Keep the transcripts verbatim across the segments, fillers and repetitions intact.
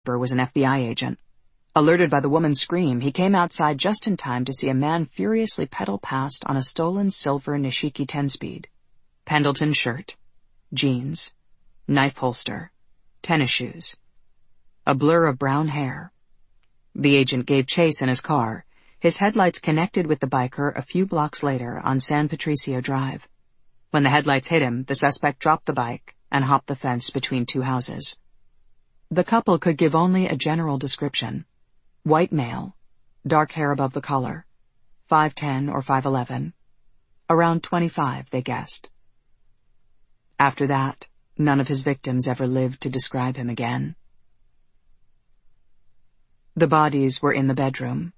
was an F B I agent. Alerted by the woman's scream, he came outside just in time to see a man furiously pedal past on a stolen silver Nishiki ten-speed. Pendleton shirt, jeans, knife holster, tennis shoes. A blur of brown hair. The agent gave chase in his car, his headlights connected with the biker a few blocks later on San Patricio Drive. When the headlights hit him, the suspect dropped the bike and hopped the fence between two houses. The couple could give only a general description. White male, dark hair above the collar, five ten or five eleven, around twenty-five, they guessed. After that, none of his victims ever lived to describe him again. The bodies were in the bedroom.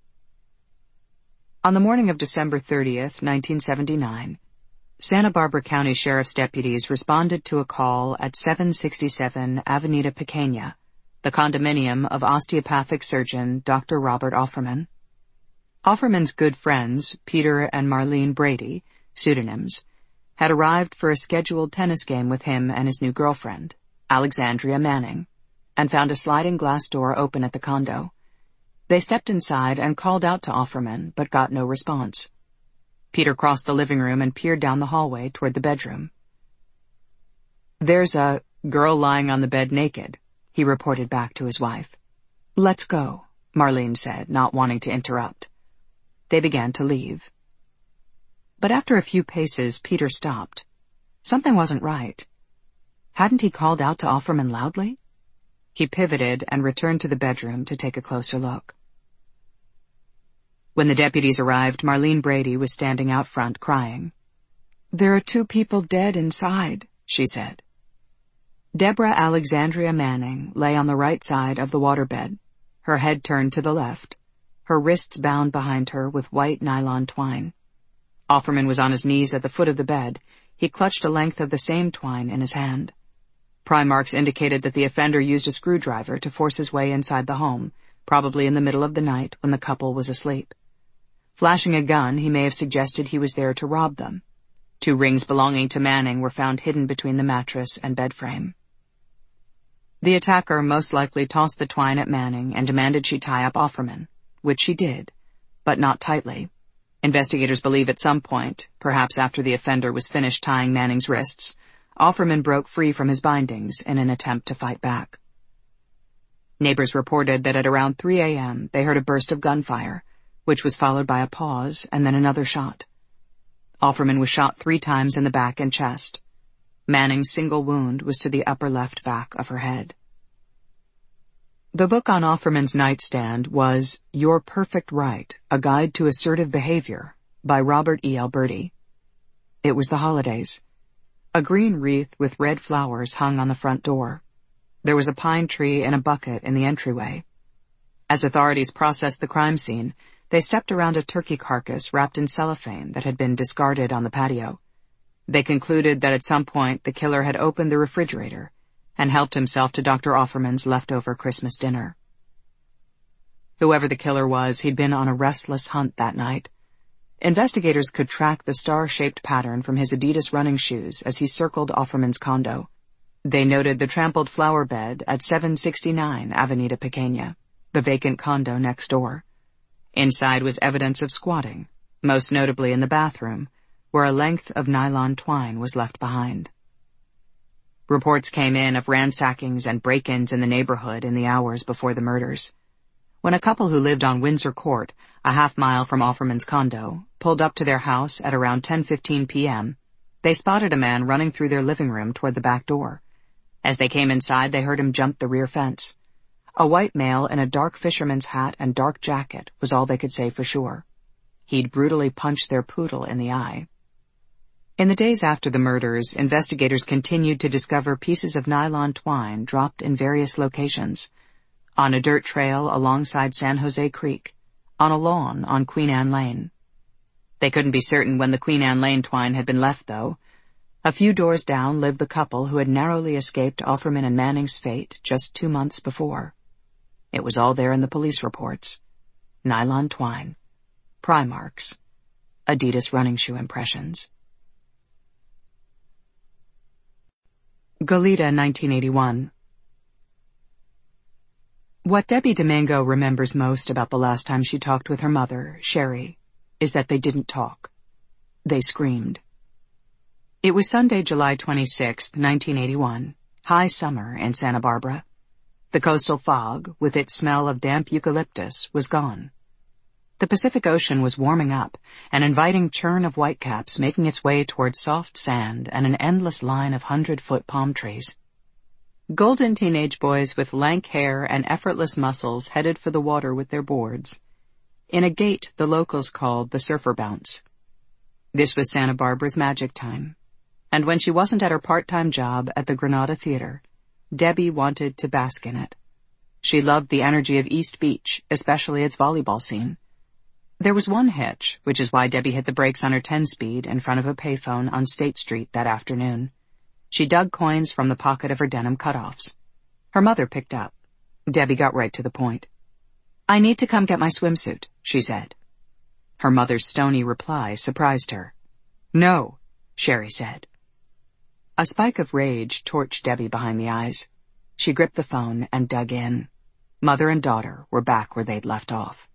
On the morning of December thirtieth, nineteen seventy-nine, Santa Barbara County Sheriff's deputies responded to a call at seven sixty-seven Avenida Pequeña, the condominium of osteopathic surgeon Doctor Robert Offerman. Offerman's good friends, Peter and Marlene Brady, pseudonyms, had arrived for a scheduled tennis game with him and his new girlfriend, Alexandria Manning, and found a sliding glass door open at the condo. They stepped inside and called out to Offerman, but got no response. Peter crossed the living room and peered down the hallway toward the bedroom. "There's a girl lying on the bed naked," he reported back to his wife. "Let's go," Marlene said, not wanting to interrupt. They began to leave. But after a few paces, Peter stopped. Something wasn't right. Hadn't he called out to Offerman loudly? He pivoted and returned to the bedroom to take a closer look. When the deputies arrived, Marlene Brady was standing out front crying. "There are two people dead inside," she said. Deborah Alexandria Manning lay on the right side of the waterbed, her head turned to the left, her wrists bound behind her with white nylon twine. Offerman was on his knees at the foot of the bed. He clutched a length of the same twine in his hand. Pry marks indicated that the offender used a screwdriver to force his way inside the home, probably in the middle of the night when the couple was asleep. Flashing a gun, he may have suggested he was there to rob them. Two rings belonging to Manning were found hidden between the mattress and bed frame. The attacker most likely tossed the twine at Manning and demanded she tie up Offerman, which she did, but not tightly. Investigators believe at some point, perhaps after the offender was finished tying Manning's wrists, Offerman broke free from his bindings in an attempt to fight back. Neighbors reported that at around three a m they heard a burst of gunfire, which was followed by a pause and then another shot. Offerman was shot three times in the back and chest. Manning's single wound was to the upper left back of her head. The book on Offerman's nightstand was Your Perfect Right, A Guide to Assertive Behavior by Robert E. Alberti. It was the holidays. A green wreath with red flowers hung on the front door. There was a pine tree and a bucket in the entryway. As authorities processed the crime scene, they stepped around a turkey carcass wrapped in cellophane that had been discarded on the patio. They concluded that at some point the killer had opened the refrigerator and helped himself to Doctor Offerman's leftover Christmas dinner. Whoever the killer was, he'd been on a restless hunt that night. Investigators could track the star-shaped pattern from his Adidas running shoes as he circled Offerman's condo. They noted the trampled flower bed at seven sixty-nine Avenida Pequeña, the vacant condo next door. Inside was evidence of squatting, most notably in the bathroom, where a length of nylon twine was left behind. Reports came in of ransackings and break-ins in the neighborhood in the hours before the murders. When a couple who lived on Windsor Court, a half mile from Offerman's condo, pulled up to their house at around ten fifteen p m, they spotted a man running through their living room toward the back door. As they came inside, they heard him jump the rear fence. A white male in a dark fisherman's hat and dark jacket was all they could say for sure. He'd brutally punched their poodle in the eye. In the days after the murders, investigators continued to discover pieces of nylon twine dropped in various locations. On a dirt trail alongside San Jose Creek, on a lawn on Queen Anne Lane. They couldn't be certain when the Queen Anne Lane twine had been left, though. A few doors down lived the couple who had narrowly escaped Offerman and Manning's fate just two months before. It was all there in the police reports. Nylon twine, pry marks, Adidas running shoe impressions. Goleta, nineteen eighty-one. What Debbie Domingo remembers most about the last time she talked with her mother, Sherry, is that they didn't talk. They screamed. It was Sunday, July twenty-sixth, nineteen eighty-one, high summer in Santa Barbara. The coastal fog, with its smell of damp eucalyptus, was gone. The Pacific Ocean was warming up, an inviting churn of whitecaps making its way toward soft sand and an endless line of hundred-foot palm trees. Golden teenage boys with lank hair and effortless muscles headed for the water with their boards, in a gait the locals called the Surfer Bounce. This was Santa Barbara's magic time, and when she wasn't at her part-time job at the Granada Theater, Debbie wanted to bask in it. She loved the energy of East Beach, especially its volleyball scene. There was one hitch, which is why Debbie hit the brakes on her ten-speed in front of a payphone on State Street that afternoon. She dug coins from the pocket of her denim cutoffs. Her mother picked up. Debbie got right to the point. "I need to come get my swimsuit," she said. Her mother's stony reply surprised her. "No," Sherry said. A spike of rage torched Debbie behind the eyes. She gripped the phone and dug in. Mother and daughter were back where they'd left off.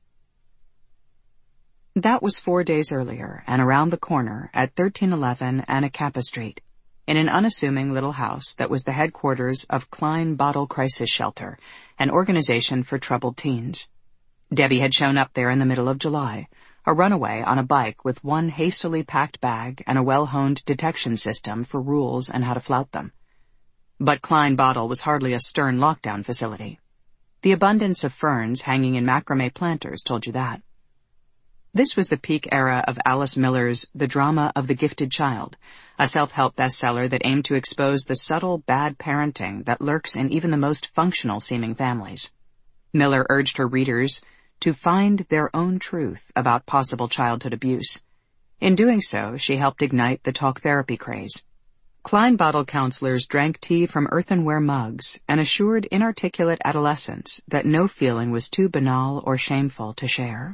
That was four days earlier, and around the corner at thirteen eleven Anacapa Street, in an unassuming little house that was the headquarters of Klein Bottle Crisis Shelter, an organization for troubled teens. Debbie had shown up there in the middle of July, a runaway on a bike with one hastily packed bag and a well-honed detection system for rules and how to flout them. But Klein Bottle was hardly a stern lockdown facility. The abundance of ferns hanging in macrame planters told you that. This was the peak era of Alice Miller's The Drama of the Gifted Child, a self-help bestseller that aimed to expose the subtle bad parenting that lurks in even the most functional-seeming families. Miller urged her readers to find their own truth about possible childhood abuse. In doing so, she helped ignite the talk therapy craze. Klein Bottle counselors drank tea from earthenware mugs and assured inarticulate adolescents that no feeling was too banal or shameful to share.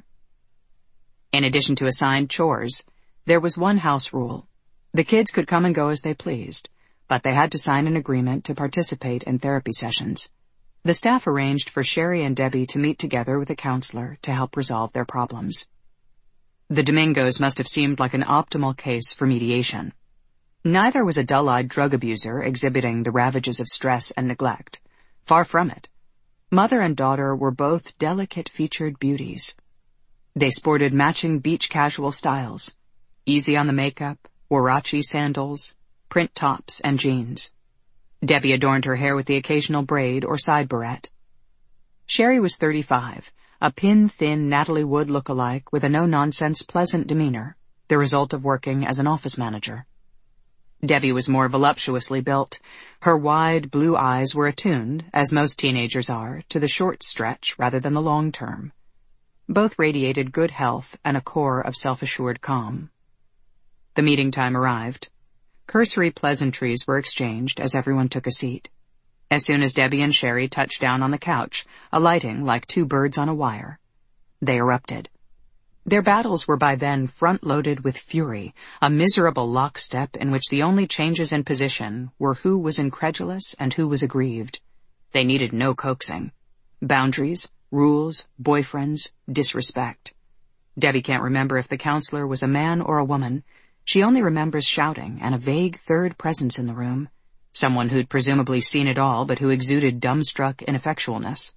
In addition to assigned chores, there was one house rule. The kids could come and go as they pleased, but they had to sign an agreement to participate in therapy sessions. The staff arranged for Sherry and Debbie to meet together with a counselor to help resolve their problems. The Domingos must have seemed like an optimal case for mediation. Neither was a dull-eyed drug abuser exhibiting the ravages of stress and neglect. Far from it. Mother and daughter were both delicate-featured beauties. They sported matching beach casual styles, easy on the makeup, Warachi sandals, print tops, and jeans. Debbie adorned her hair with the occasional braid or side barrette. Sherry was thirty-five, a pin-thin Natalie Wood look-alike with a no-nonsense pleasant demeanor, the result of working as an office manager. Debbie was more voluptuously built. Her wide blue eyes were attuned, as most teenagers are, to the short stretch rather than the long term. Both radiated good health and a core of self-assured calm. The meeting time arrived. Cursory pleasantries were exchanged as everyone took a seat. As soon as Debbie and Sherry touched down on the couch, alighting like two birds on a wire, they erupted. Their battles were by then front-loaded with fury, a miserable lockstep in which the only changes in position were who was incredulous and who was aggrieved. They needed no coaxing. Boundaries, rules, boyfriends, disrespect. Debbie can't remember if the counselor was a man or a woman. She only remembers shouting and a vague third presence in the room, someone who'd presumably seen it all but who exuded dumbstruck ineffectualness.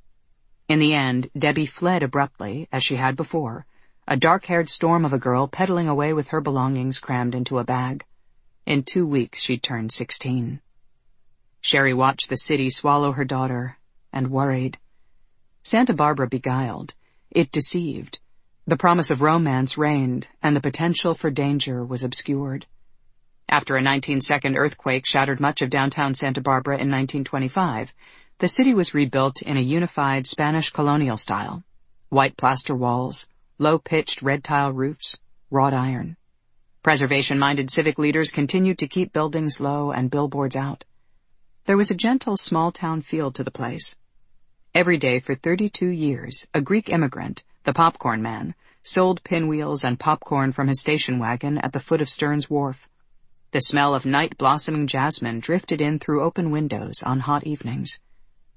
In the end, Debbie fled abruptly, as she had before, a dark-haired storm of a girl pedaling away with her belongings crammed into a bag. In two weeks she'd turned sixteen. Sherry watched the city swallow her daughter, and worried. Santa Barbara beguiled. It deceived. The promise of romance reigned, and the potential for danger was obscured. After a nineteen-second earthquake shattered much of downtown Santa Barbara in nineteen twenty-five, the city was rebuilt in a unified Spanish colonial style. White plaster walls, low-pitched red-tile roofs, wrought iron. Preservation-minded civic leaders continued to keep buildings low and billboards out. There was a gentle small-town feel to the place. Every day for thirty-two years, a Greek immigrant, the Popcorn Man, sold pinwheels and popcorn from his station wagon at the foot of Stearns Wharf. The smell of night-blossoming jasmine drifted in through open windows on hot evenings.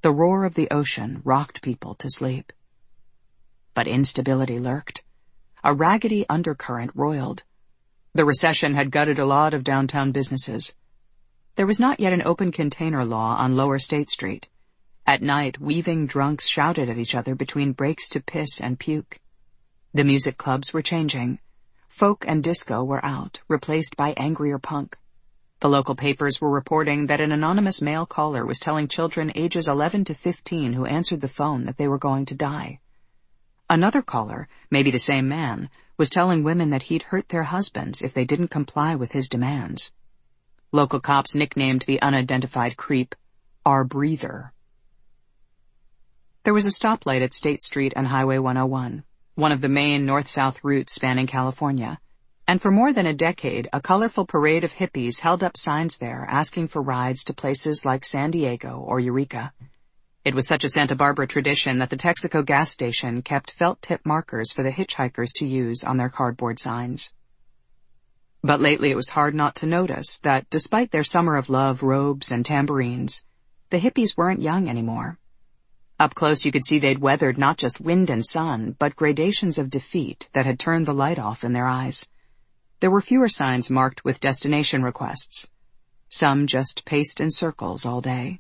The roar of the ocean rocked people to sleep. But instability lurked. A raggedy undercurrent roiled. The recession had gutted a lot of downtown businesses. There was not yet an open container law on Lower State Street. At night, weaving drunks shouted at each other between breaks to piss and puke. The music clubs were changing. Folk and disco were out, replaced by angrier punk. The local papers were reporting that an anonymous male caller was telling children ages eleven to fifteen who answered the phone that they were going to die. Another caller, maybe the same man, was telling women that he'd hurt their husbands if they didn't comply with his demands. Local cops nicknamed the unidentified creep, our breather. There was a stoplight at State Street and Highway one oh one, one of the main north-south routes spanning California, and for more than a decade, a colorful parade of hippies held up signs there asking for rides to places like San Diego or Eureka. It was such a Santa Barbara tradition that the Texaco gas station kept felt tip markers for the hitchhikers to use on their cardboard signs. But lately it was hard not to notice that despite their summer of love robes and tambourines, the hippies weren't young anymore. Up close you could see they'd weathered not just wind and sun, but gradations of defeat that had turned the light off in their eyes. There were fewer signs marked with destination requests. Some just paced in circles all day.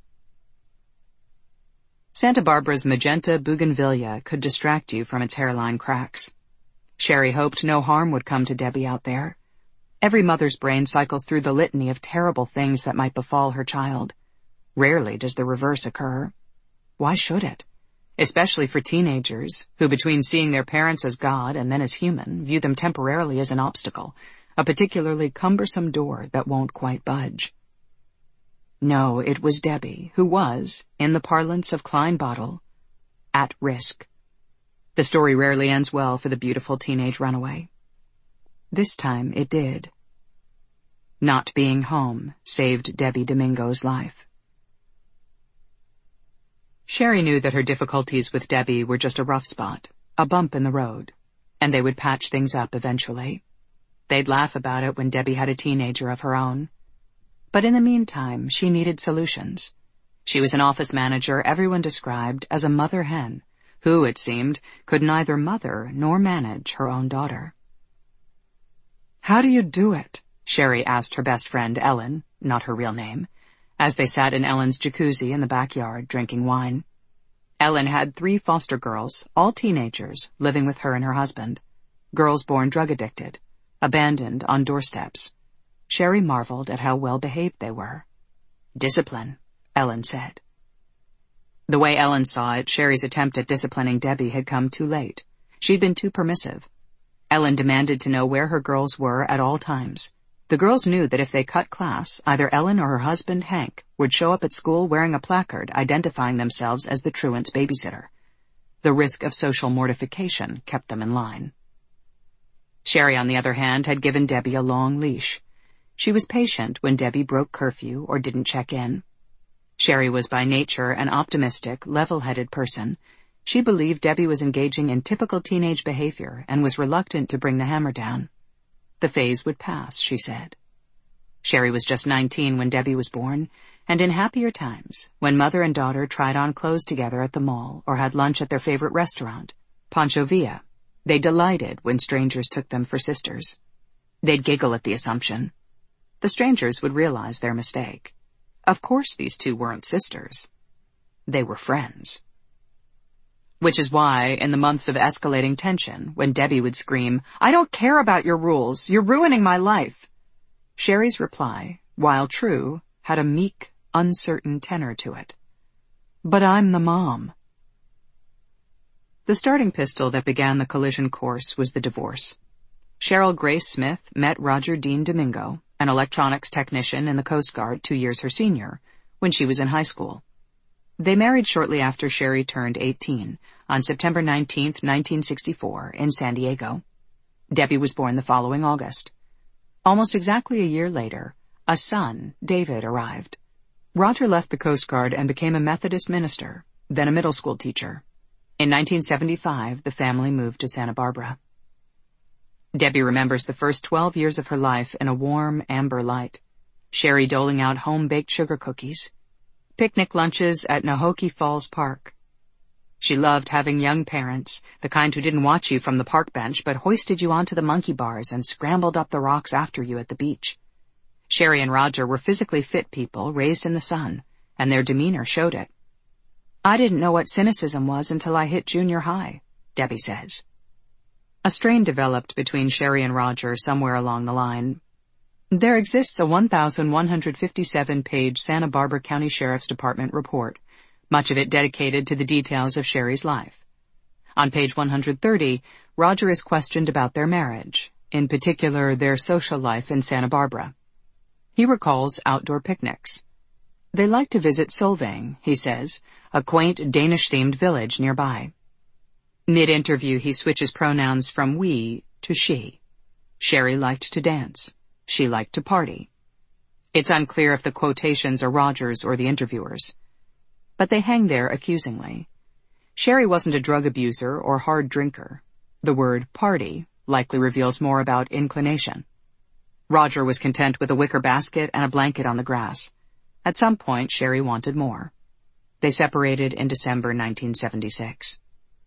Santa Barbara's magenta bougainvillea could distract you from its hairline cracks. Sherry hoped no harm would come to Debbie out there. Every mother's brain cycles through the litany of terrible things that might befall her child. Rarely does the reverse occur. Why should it? Especially for teenagers, who between seeing their parents as God and then as human, view them temporarily as an obstacle, a particularly cumbersome door that won't quite budge. No, it was Debbie, who was, in the parlance of Klein Bottle, at risk. The story rarely ends well for the beautiful teenage runaway. This time it did. Not being home saved Debbie Domingo's life. Sherry knew that her difficulties with Debbie were just a rough spot, a bump in the road, and they would patch things up eventually. They'd laugh about it when Debbie had a teenager of her own. But in the meantime, she needed solutions. She was an office manager everyone described as a mother hen, who, it seemed, could neither mother nor manage her own daughter. "How do you do it?" Sherry asked her best friend, Ellen, not her real name, as they sat in Ellen's jacuzzi in the backyard drinking wine. Ellen had three foster girls, all teenagers, living with her and her husband. Girls born drug-addicted, abandoned on doorsteps. Sherry marveled at how well-behaved they were. Discipline, Ellen said. The way Ellen saw it, Sherry's attempt at disciplining Debbie had come too late. She'd been too permissive. Ellen demanded to know where her girls were at all times. The girls knew that if they cut class, either Ellen or her husband, Hank, would show up at school wearing a placard identifying themselves as the truant's babysitter. The risk of social mortification kept them in line. Sherry, on the other hand, had given Debbie a long leash. She was patient when Debbie broke curfew or didn't check in. Sherry was by nature an optimistic, level-headed person. She believed Debbie was engaging in typical teenage behavior and was reluctant to bring the hammer down. The phase would pass, she said. Sherry was just nineteen when Debbie was born, and in happier times, when mother and daughter tried on clothes together at the mall or had lunch at their favorite restaurant, Pancho Villa, they delighted when strangers took them for sisters. They'd giggle at the assumption. The strangers would realize their mistake. Of course these two weren't sisters. They were friends. Which is why, in the months of escalating tension, when Debbie would scream, "I don't care about your rules, you're ruining my life," Sherry's reply, while true, had a meek, uncertain tenor to it. "But I'm the mom." The starting pistol that began the collision course was the divorce. Cheryl Grace Smith met Roger Dean Domingo, an electronics technician in the Coast Guard two years her senior, when she was in high school. They married shortly after Sherry turned eighteen, on September nineteenth, nineteen sixty-four, in San Diego. Debbie was born the following August. Almost exactly a year later, a son, David, arrived. Roger left the Coast Guard and became a Methodist minister, then a middle school teacher. In nineteen seventy-five, the family moved to Santa Barbara. Debbie remembers the first twelve years of her life in a warm amber light. Sherry doling out home-baked sugar cookies. Picnic lunches at Nahoki Falls Park. She loved having young parents, the kind who didn't watch you from the park bench but hoisted you onto the monkey bars and scrambled up the rocks after you at the beach. Sherry and Roger were physically fit people raised in the sun, and their demeanor showed it. I didn't know what cynicism was until I hit junior high, Debbie says. A strain developed between Sherry and Roger somewhere along the line. There exists a one thousand one hundred fifty-seven page Santa Barbara County Sheriff's Department report, much of it dedicated to the details of Sherry's life. On page one hundred thirty, Roger is questioned about their marriage, in particular their social life in Santa Barbara. He recalls outdoor picnics. They like to visit Solvang, he says, a quaint Danish-themed village nearby. Mid-interview, he switches pronouns from we to she. Sherry liked to dance. She liked to party. It's unclear if the quotations are Roger's or the interviewer's. But they hang there accusingly. Sherry wasn't a drug abuser or hard drinker. The word party likely reveals more about inclination. Roger was content with a wicker basket and a blanket on the grass. At some point, Sherry wanted more. They separated in December nineteen seventy-six.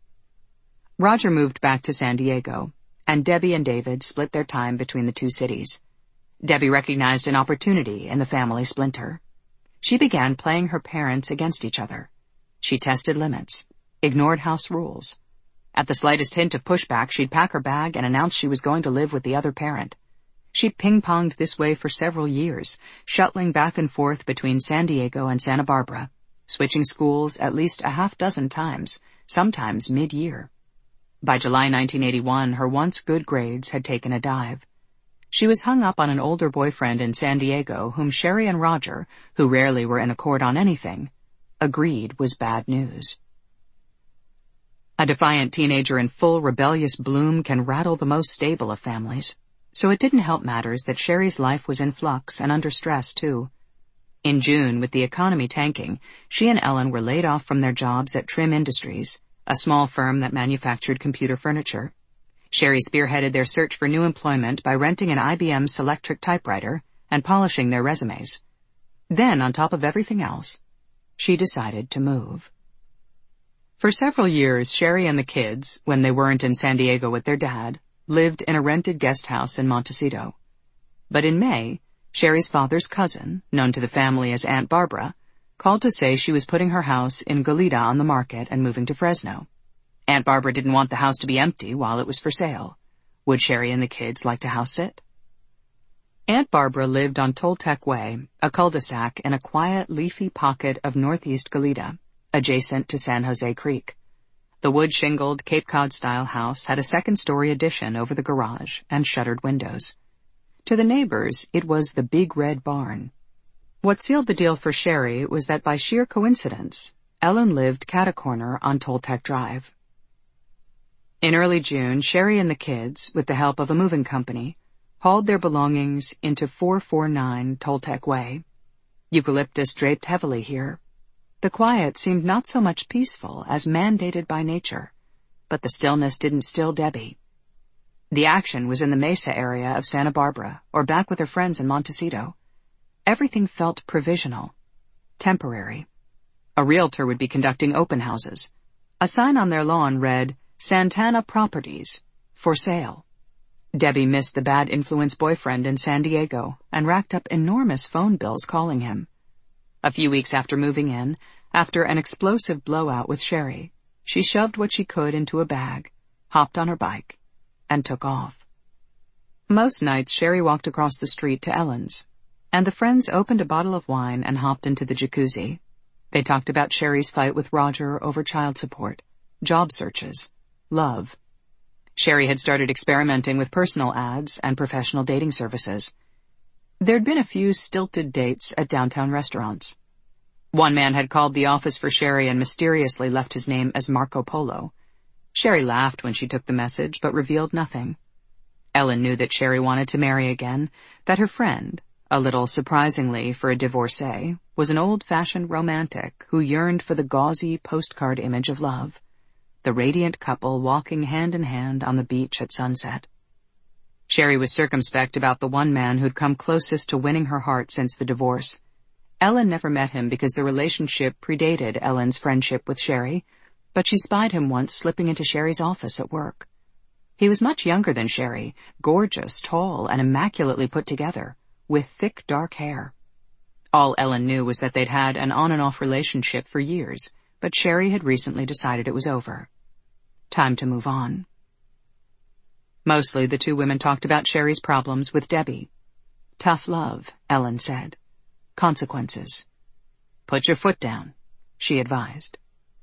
Roger moved back to San Diego, and Debbie and David split their time between the two cities. Debbie recognized an opportunity in the family splinter. She began playing her parents against each other. She tested limits, ignored house rules. At the slightest hint of pushback, she'd pack her bag and announce she was going to live with the other parent. She ping-ponged this way for several years, shuttling back and forth between San Diego and Santa Barbara, switching schools at least a half dozen times, sometimes mid-year. By July nineteen eighty-one, her once good grades had taken a dive. She was hung up on an older boyfriend in San Diego whom Sherry and Roger, who rarely were in accord on anything, agreed was bad news. A defiant teenager in full rebellious bloom can rattle the most stable of families, so it didn't help matters that Sherry's life was in flux and under stress, too. In June, with the economy tanking, she and Ellen were laid off from their jobs at Trim Industries, a small firm that manufactured computer furniture. Sherry spearheaded their search for new employment by renting an I B M Selectric typewriter and polishing their resumes. Then, on top of everything else, she decided to move. For several years, Sherry and the kids, when they weren't in San Diego with their dad, lived in a rented guest house in Montecito. But in May, Sherry's father's cousin, known to the family as Aunt Barbara, called to say she was putting her house in Goleta on the market and moving to Fresno. Aunt Barbara didn't want the house to be empty while it was for sale. Would Sherry and the kids like to house sit? Aunt Barbara lived on Toltec Way, a cul-de-sac in a quiet, leafy pocket of northeast Goleta, adjacent to San Jose Creek. The wood-shingled Cape Cod-style house had a second-story addition over the garage and shuttered windows. To the neighbors, it was the Big Red Barn. What sealed the deal for Sherry was that by sheer coincidence, Ellen lived cat-a-corner on Toltec Drive. In early June, Sherry and the kids, with the help of a moving company, hauled their belongings into four forty-nine Toltec Way. Eucalyptus draped heavily here. The quiet seemed not so much peaceful as mandated by nature, but the stillness didn't still Debbie. The action was in the Mesa area of Santa Barbara, or back with her friends in Montecito. Everything felt provisional, temporary. A realtor would be conducting open houses. A sign on their lawn read, Santana Properties, for sale. Debbie missed the bad influence boyfriend in San Diego and racked up enormous phone bills calling him. A few weeks after moving in, after an explosive blowout with Sherry, she shoved what she could into a bag, hopped on her bike, and took off. Most nights Sherry walked across the street to Ellen's, and the friends opened a bottle of wine and hopped into the jacuzzi. They talked about Sherry's fight with Roger over child support, job searches, love. Sherry had started experimenting with personal ads and professional dating services. There'd been a few stilted dates at downtown restaurants. One man had called the office for Sherry and mysteriously left his name as Marco Polo. Sherry laughed when she took the message, but revealed nothing. Ellen knew that Sherry wanted to marry again, that her friend, a little surprisingly for a divorcee, was an old-fashioned romantic who yearned for the gauzy postcard image of love. The radiant couple walking hand-in-hand on the beach at sunset. Sherry was circumspect about the one man who'd come closest to winning her heart since the divorce. Ellen never met him because the relationship predated Ellen's friendship with Sherry, but she spied him once slipping into Sherry's office at work. He was much younger than Sherry, gorgeous, tall, and immaculately put together, with thick dark hair. All Ellen knew was that they'd had an on-and-off relationship for years, but Sherry had recently decided it was over. Time to move on. Mostly the two women talked about Sherry's problems with Debbie. Tough love, Ellen said. Consequences. Put your foot down, she advised.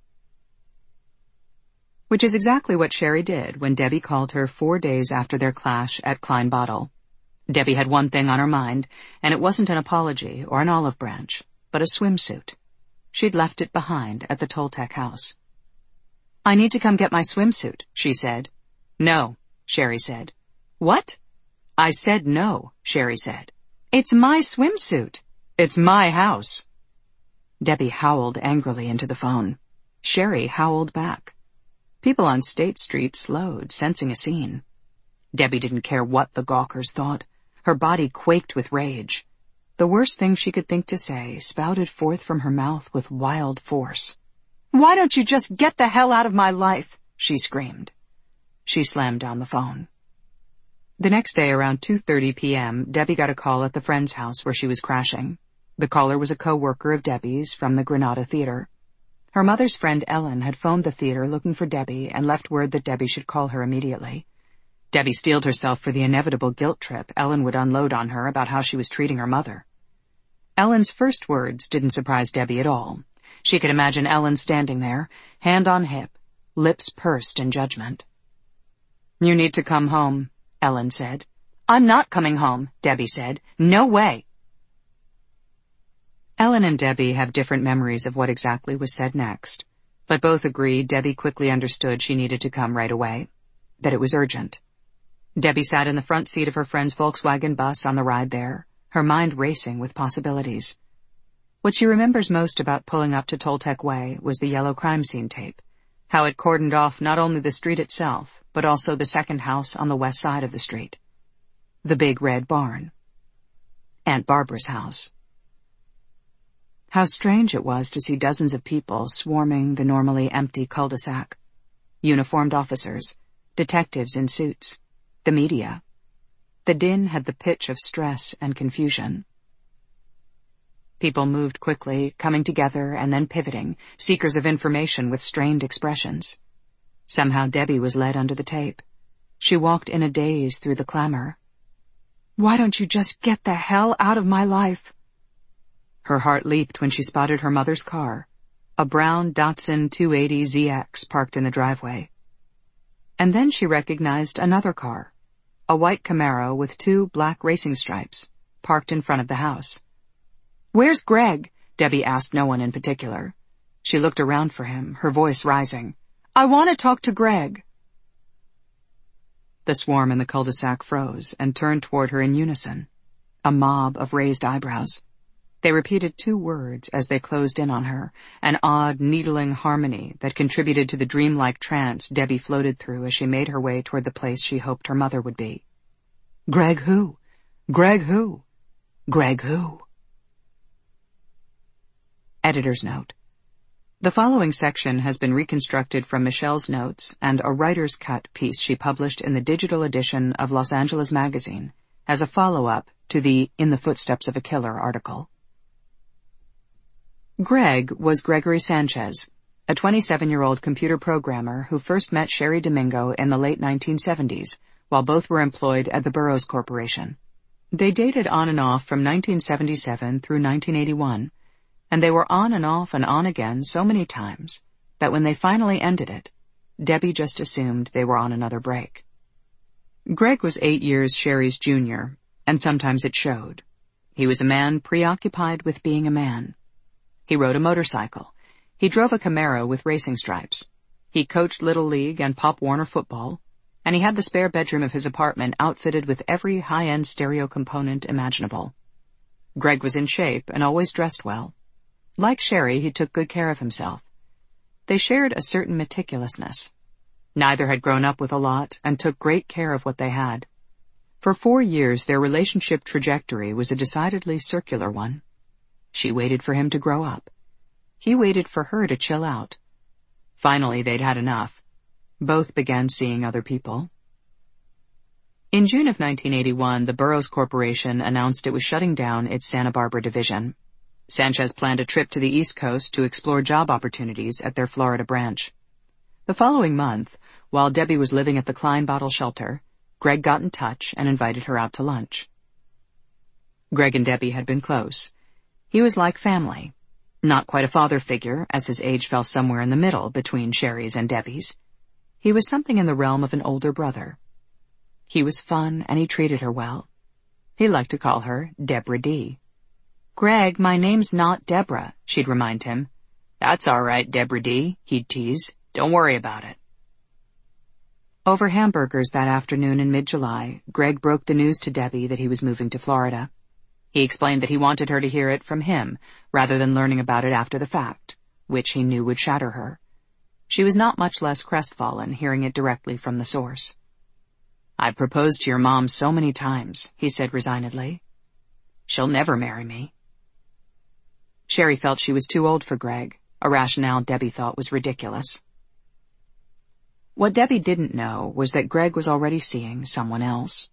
Which is exactly what Sherry did when Debbie called her four days after their clash at Klein Bottle. Debbie had one thing on her mind, and it wasn't an apology or an olive branch, but a swimsuit. She'd left it behind at the Toltec house. I need to come get my swimsuit, she said. No, Sherry said. What? I said no, Sherry said. It's my swimsuit. It's my house. Debbie howled angrily into the phone. Sherry howled back. People on State Street slowed, sensing a scene. Debbie didn't care what the gawkers thought. Her body quaked with rage. The worst thing she could think to say spouted forth from her mouth with wild force. Why don't you just get the hell out of my life? She screamed. She slammed down the phone. The next day around two thirty p.m., Debbie got a call at the friend's house where she was crashing. The caller was a co-worker of Debbie's from the Granada Theater. Her mother's friend Ellen had phoned the theater looking for Debbie and left word that Debbie should call her immediately. Debbie steeled herself for the inevitable guilt trip Ellen would unload on her about how she was treating her mother. Ellen's first words didn't surprise Debbie at all. She could imagine Ellen standing there, hand on hip, lips pursed in judgment. You need to come home, Ellen said. I'm not coming home, Debbie said. No way. Ellen and Debbie have different memories of what exactly was said next, but both agreed Debbie quickly understood she needed to come right away, that it was urgent. Debbie sat in the front seat of her friend's Volkswagen bus on the ride there, her mind racing with possibilities. What she remembers most about pulling up to Toltec Way was the yellow crime scene tape, how it cordoned off not only the street itself, but also the second house on the west side of the street. The big red barn. Aunt Barbara's house. How strange it was to see dozens of people swarming the normally empty cul-de-sac. Uniformed officers, detectives in suits, the media. The din had the pitch of stress and confusion. People moved quickly, coming together and then pivoting, seekers of information with strained expressions. Somehow Debbie was led under the tape. She walked in a daze through the clamor. Why don't you just get the hell out of my life? Her heart leaped when she spotted her mother's car, a brown Datsun two eighty Z X parked in the driveway. And then she recognized another car, a white Camaro with two black racing stripes, parked in front of the house. Where's Greg? Debbie asked no one in particular. She looked around for him, her voice rising. I want to talk to Greg. The swarm in the cul-de-sac froze and turned toward her in unison, a mob of raised eyebrows. They repeated two words as they closed in on her, an odd, needling harmony that contributed to the dreamlike trance Debbie floated through as she made her way toward the place she hoped her mother would be. Greg who? Greg who? Greg who? Editor's note. The following section has been reconstructed from Michelle's notes and a writer's cut piece she published in the digital edition of Los Angeles Magazine as a follow-up to the In the Footsteps of a Killer article. Greg was Gregory Sanchez, a twenty-seven-year-old computer programmer who first met Sherry Domingo in the late nineteen seventies, while both were employed at the Burroughs Corporation. They dated on and off from nineteen seventy-seven through nineteen eighty-one, and they were on and off and on again so many times that when they finally ended it, Debbie just assumed they were on another break. Greg was eight years Sherry's junior, and sometimes it showed. He was a man preoccupied with being a man. He rode a motorcycle. He drove a Camaro with racing stripes. He coached Little League and Pop Warner football, and he had the spare bedroom of his apartment outfitted with every high-end stereo component imaginable. Greg was in shape and always dressed well. Like Sherry, he took good care of himself. They shared a certain meticulousness. Neither had grown up with a lot and took great care of what they had. For four years, their relationship trajectory was a decidedly circular one. She waited for him to grow up. He waited for her to chill out. Finally, they'd had enough. Both began seeing other people. In June of nineteen eighty-one, the Burroughs Corporation announced it was shutting down its Santa Barbara division. Sanchez planned a trip to the East Coast to explore job opportunities at their Florida branch. The following month, while Debbie was living at the Klein Bottle Shelter, Greg got in touch and invited her out to lunch. Greg and Debbie had been close. He was like family. Not quite a father figure, as his age fell somewhere in the middle between Sherry's and Debbie's. He was something in the realm of an older brother. He was fun, and he treated her well. He liked to call her Deborah D. "Greg, my name's not Deborah," she'd remind him. "That's all right, Deborah D," he'd tease. "Don't worry about it." Over hamburgers that afternoon in mid-July, Greg broke the news to Debbie that he was moving to Florida. He explained that he wanted her to hear it from him, rather than learning about it after the fact, which he knew would shatter her. She was not much less crestfallen hearing it directly from the source. "I've proposed to your mom so many times," he said resignedly. "She'll never marry me." Sherry felt she was too old for Greg, a rationale Debbie thought was ridiculous. What Debbie didn't know was that Greg was already seeing someone else.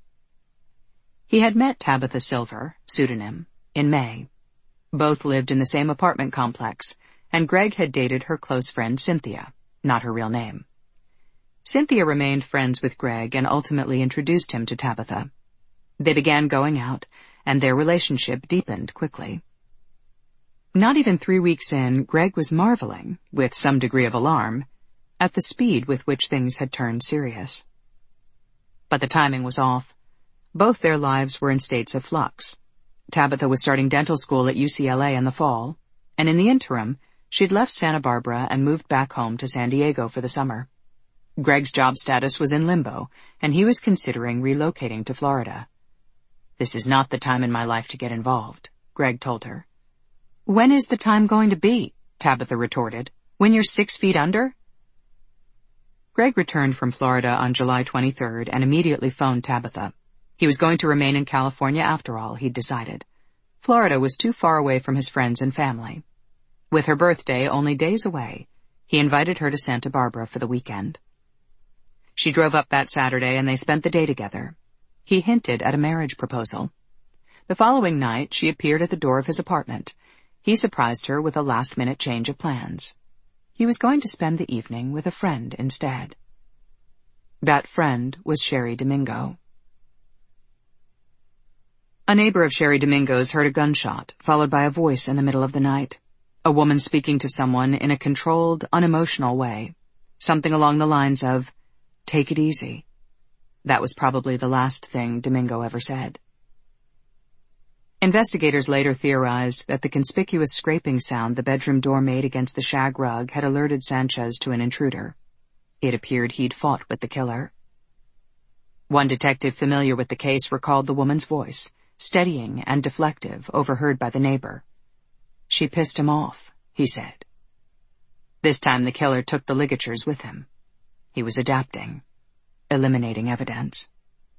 He had met Tabitha Silver, pseudonym, in May. Both lived in the same apartment complex, and Greg had dated her close friend Cynthia, not her real name. Cynthia remained friends with Greg and ultimately introduced him to Tabitha. They began going out, and their relationship deepened quickly. Not even three weeks in, Greg was marveling, with some degree of alarm, at the speed with which things had turned serious. But the timing was off. Both their lives were in states of flux. Tabitha was starting dental school at U C L A in the fall, and in the interim, she'd left Santa Barbara and moved back home to San Diego for the summer. Greg's job status was in limbo, and he was considering relocating to Florida. "This is not the time in my life to get involved," Greg told her. "When is the time going to be?" Tabitha retorted. "When you're six feet under?" Greg returned from Florida on July twenty-third and immediately phoned Tabitha. He was going to remain in California after all, he'd decided. Florida was too far away from his friends and family. With her birthday only days away, he invited her to Santa Barbara for the weekend. She drove up that Saturday and they spent the day together. He hinted at a marriage proposal. The following night, she appeared at the door of his apartment. He surprised her with a last-minute change of plans. He was going to spend the evening with a friend instead. That friend was Sherry Domingo. A neighbor of Sherry Domingo's heard a gunshot, followed by a voice in the middle of the night. A woman speaking to someone in a controlled, unemotional way. Something along the lines of, "Take it easy." That was probably the last thing Domingo ever said. Investigators later theorized that the conspicuous scraping sound the bedroom door made against the shag rug had alerted Sanchez to an intruder. It appeared he'd fought with the killer. One detective familiar with the case recalled the woman's voice, steadying and deflective, overheard by the neighbor. "She pissed him off," he said. This time the killer took the ligatures with him. He was adapting, eliminating evidence.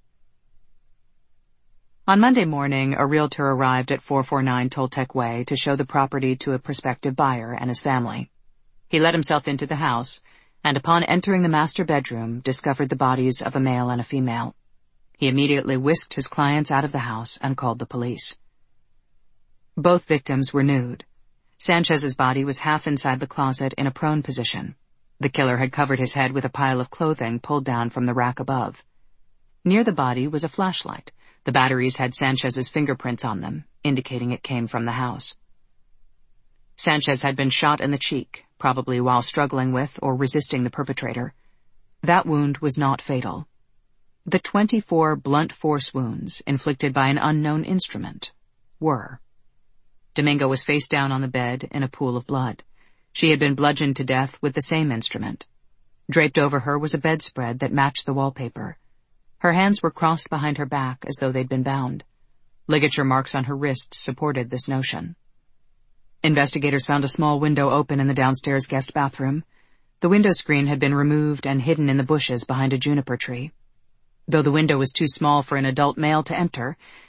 On Monday morning, a realtor arrived at four forty-nine Toltec Way to show the property to a prospective buyer and his family. He let himself into the house, and upon entering the master bedroom, discovered the bodies of a male and a female. He immediately whisked his clients out of the house and called the police. Both victims were nude. Sanchez's body was half inside the closet in a prone position. The killer had covered his head with a pile of clothing pulled down from the rack above. Near the body was a flashlight. The batteries had Sanchez's fingerprints on them, indicating it came from the house. Sanchez had been shot in the cheek, probably while struggling with or resisting the perpetrator. That wound was not fatal. The twenty-four blunt force wounds inflicted by an unknown instrument were. Domingo was face down on the bed in a pool of blood. She had been bludgeoned to death with the same instrument. Draped over her was a bedspread that matched the wallpaper. Her hands were crossed behind her back as though they'd been bound. Ligature marks on her wrists supported this notion. Investigators found a small window open in the downstairs guest bathroom. The window screen had been removed and hidden in the bushes behind a juniper tree. Though the window was too small for an adult male to enter,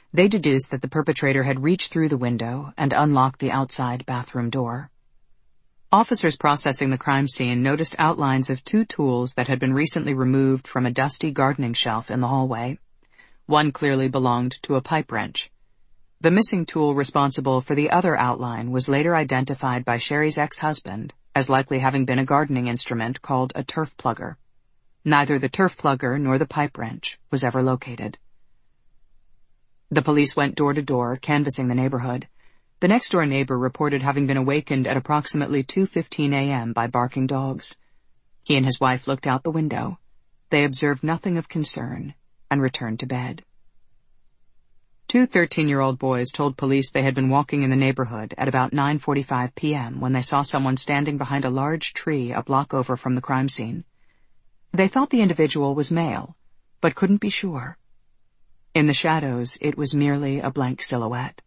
They deduced that the perpetrator had reached through the window and unlocked the outside bathroom door. Officers processing the crime scene noticed outlines of two tools that had been recently removed from a dusty gardening shelf in the hallway. One clearly belonged to a pipe wrench. The missing tool responsible for the other outline was later identified by Sherry's ex-husband as likely having been a gardening instrument called a turf plugger. Neither the turf plugger nor the pipe wrench was ever located. The police went door to door, canvassing the neighborhood. The next-door neighbor reported having been awakened at approximately two fifteen a.m. by barking dogs. He and his wife looked out the window. They observed nothing of concern and returned to bed. Two thirteen-year-old boys told police they had been walking in the neighborhood at about nine forty-five p.m. when they saw someone standing behind a large tree a block over from the crime scene. They thought the individual was male, but couldn't be sure. In the shadows, it was merely a blank silhouette.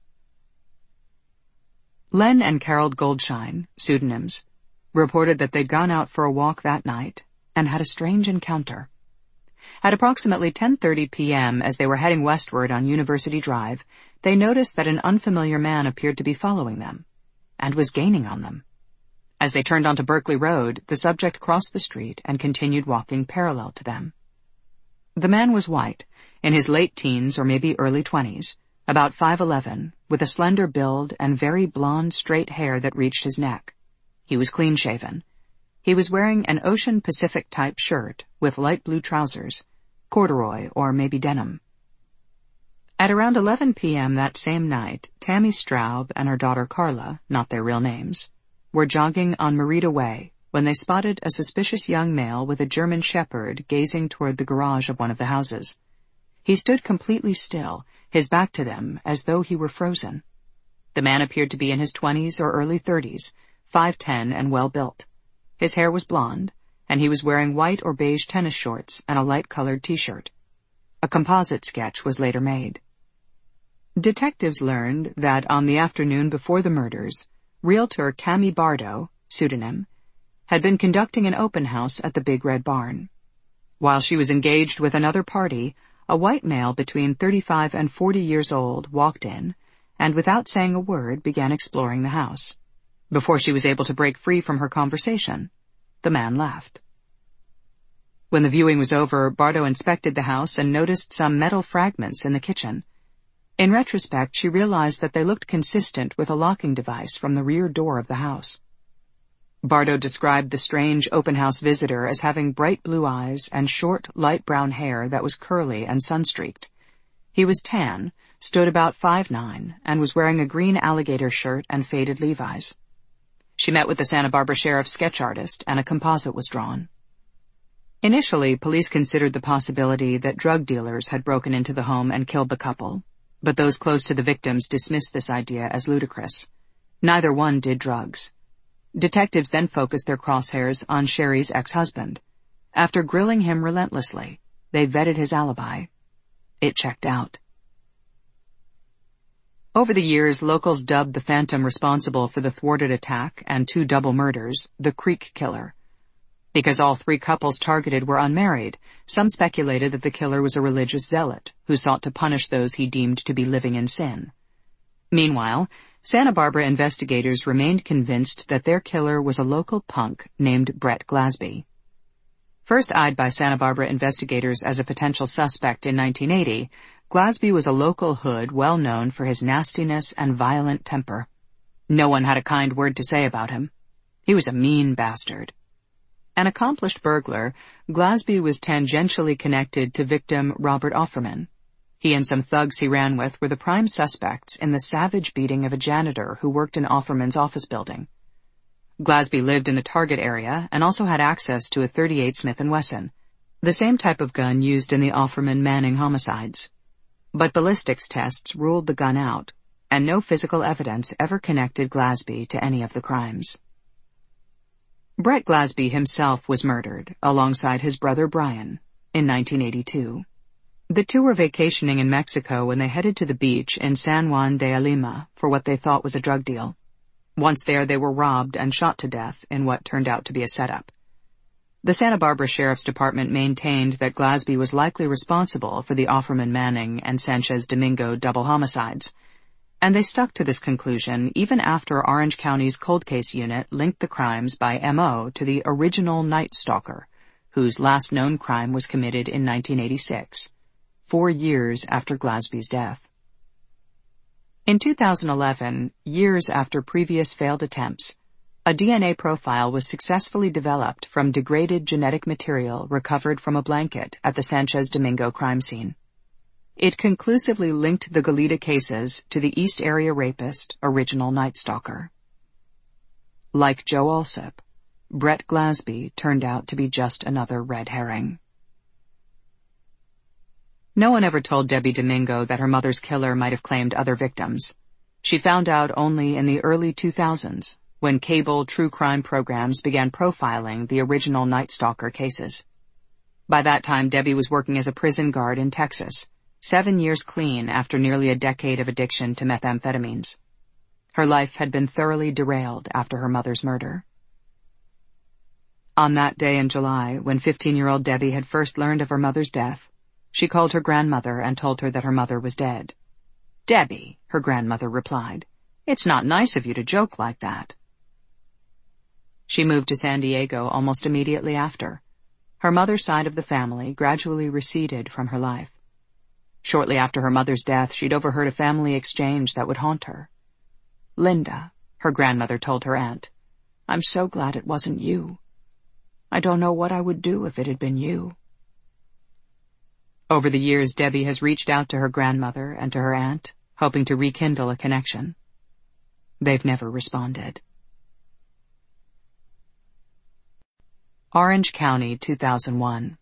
Len and Carol Goldshine, pseudonyms, reported that they'd gone out for a walk that night and had a strange encounter. At approximately ten thirty p.m., as they were heading westward on University Drive, they noticed that an unfamiliar man appeared to be following them and was gaining on them. As they turned onto Berkeley Road, the subject crossed the street and continued walking parallel to them. The man was white, in his late teens or maybe early twenties, about five eleven, with a slender build and very blonde, straight hair that reached his neck. He was clean-shaven. He was wearing an Ocean Pacific-type shirt with light blue trousers, corduroy or maybe denim. At around eleven p.m. that same night, Tammy Straub and her daughter Carla, not their real names, were jogging on Merida Way when they spotted a suspicious young male with a German shepherd gazing toward the garage of one of the houses. He stood completely still, his back to them, as though he were frozen. The man appeared to be in his twenties or early thirties, five ten and well-built. His hair was blonde, and he was wearing white or beige tennis shorts and a light-colored T-shirt. A composite sketch was later made. Detectives learned that on the afternoon before the murders, realtor Cami Bardo, pseudonym, had been conducting an open house at the Big Red Barn. While she was engaged with another party, a white male between thirty-five and forty years old walked in and, without saying a word, began exploring the house. Before she was able to break free from her conversation, the man left. When the viewing was over, Bardo inspected the house and noticed some metal fragments in the kitchen. In retrospect, she realized that they looked consistent with a locking device from the rear door of the house. Bardo described the strange open-house visitor as having bright blue eyes and short, light brown hair that was curly and sun-streaked. He was tan, stood about five nine, and was wearing a green alligator shirt and faded Levi's. She met with the Santa Barbara sheriff's sketch artist, and a composite was drawn. Initially, police considered the possibility that drug dealers had broken into the home and killed the couple, but those close to the victims dismissed this idea as ludicrous. Neither one did drugs. Detectives then focused their crosshairs on Sherry's ex-husband. After grilling him relentlessly, they vetted his alibi. It checked out. Over the years, locals dubbed the phantom responsible for the thwarted attack and two double murders the Creek Killer. Because all three couples targeted were unmarried, some speculated that the killer was a religious zealot who sought to punish those he deemed to be living in sin. Meanwhile, Santa Barbara investigators remained convinced that their killer was a local punk named Brett Glasby. First eyed by Santa Barbara investigators as a potential suspect in nineteen eighty, Glasby was a local hood well known for his nastiness and violent temper. No one had a kind word to say about him. He was a mean bastard. An accomplished burglar, Glasby was tangentially connected to victim Robert Offerman. He and some thugs he ran with were the prime suspects in the savage beating of a janitor who worked in Offerman's office building. Glasby lived in the target area and also had access to a thirty-eight Smith and Wesson, the same type of gun used in the Offerman-Manning homicides. But ballistics tests ruled the gun out, and no physical evidence ever connected Glasby to any of the crimes. Brett Glasby himself was murdered, alongside his brother Brian, in nineteen eighty-two. The two were vacationing in Mexico when they headed to the beach in San Juan de Alima for what they thought was a drug deal. Once there, they were robbed and shot to death in what turned out to be a setup. The Santa Barbara Sheriff's Department maintained that Glasby was likely responsible for the Offerman Manning and Sanchez Domingo double homicides, and they stuck to this conclusion even after Orange County's cold case unit linked the crimes by M O to the original Night Stalker, whose last known crime was committed in nineteen eighty-six, four years after Glasby's death. In two thousand eleven, years after previous failed attempts, a D N A profile was successfully developed from degraded genetic material recovered from a blanket at the Sanchez Domingo crime scene. It conclusively linked the Goleta cases to the East Area rapist, original Night Stalker. Like Joe Alsop, Brett Glasby turned out to be just another red herring. No one ever told Debbie Domingo that her mother's killer might have claimed other victims. She found out only in the early two thousands, when cable true crime programs began profiling the original Night Stalker cases. By that time, Debbie was working as a prison guard in Texas, seven years clean after nearly a decade of addiction to methamphetamines. Her life had been thoroughly derailed after her mother's murder. On that day in July, when fifteen-year-old Debbie had first learned of her mother's death, she called her grandmother and told her that her mother was dead. "Debbie," her grandmother replied, "it's not nice of you to joke like that." She moved to San Diego almost immediately after. Her mother's side of the family gradually receded from her life. Shortly after her mother's death, she'd overheard a family exchange that would haunt her. "Linda," her grandmother told her aunt, "I'm so glad it wasn't you. I don't know what I would do if it had been you." Over the years, Debbie has reached out to her grandmother and to her aunt, hoping to rekindle a connection. They've never responded. Orange County, two thousand one.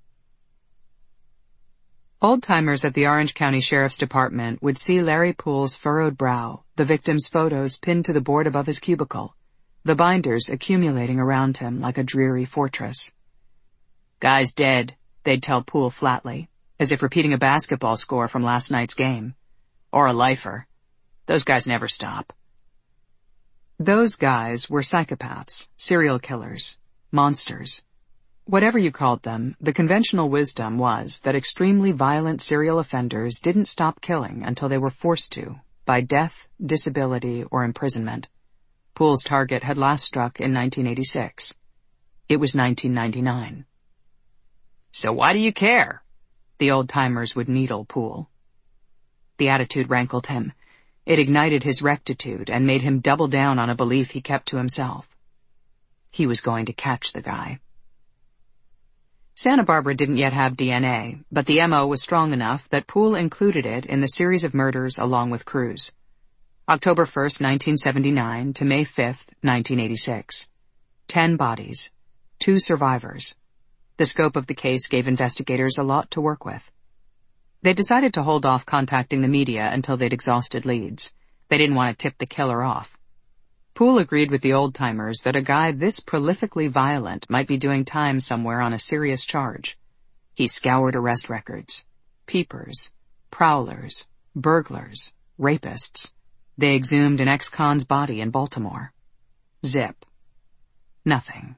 Old-timers at the Orange County Sheriff's Department would see Larry Poole's furrowed brow, the victim's photos pinned to the board above his cubicle, the binders accumulating around him like a dreary fortress. "Guy's dead," they'd tell Poole flatly, as if repeating a basketball score from last night's game. "Or a lifer. Those guys never stop." Those guys were psychopaths, serial killers, monsters. Whatever you called them, the conventional wisdom was that extremely violent serial offenders didn't stop killing until they were forced to, by death, disability, or imprisonment. Poole's target had last struck in nineteen eighty-six. It was nineteen ninety-nine. "So why do you care?" the old-timers would needle Poole. The attitude rankled him. It ignited his rectitude and made him double down on a belief he kept to himself. He was going to catch the guy. Santa Barbara didn't yet have D N A, but the M O was strong enough that Poole included it in the series of murders along with Cruz. October first, nineteen seventy-nine to May fifth, nineteen eighty-six. Ten bodies. Two survivors. The scope of the case gave investigators a lot to work with. They decided to hold off contacting the media until they'd exhausted leads. They didn't want to tip the killer off. Poole agreed with the old-timers that a guy this prolifically violent might be doing time somewhere on a serious charge. He scoured arrest records. Peepers, prowlers, burglars, rapists. They exhumed an ex-con's body in Baltimore. Zip. Nothing.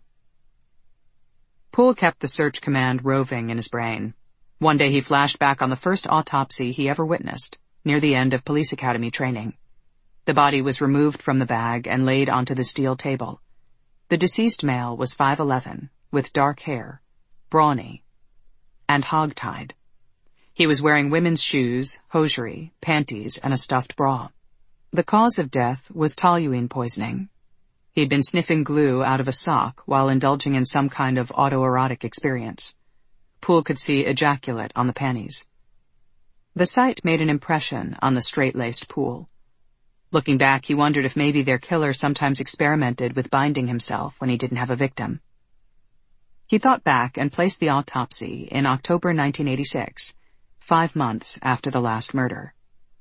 Poole kept the search command roving in his brain. One day he flashed back on the first autopsy he ever witnessed, near the end of police academy training. The body was removed from the bag and laid onto the steel table. The deceased male was five eleven, with dark hair, brawny, and hog-tied. He was wearing women's shoes, hosiery, panties, and a stuffed bra. The cause of death was toluene poisoning. He'd been sniffing glue out of a sock while indulging in some kind of autoerotic experience. Poole could see ejaculate on the panties. The sight made an impression on the straight-laced Poole. Looking back, he wondered if maybe their killer sometimes experimented with binding himself when he didn't have a victim. He thought back and placed the autopsy in October nineteen eighty-six, five months after the last murder.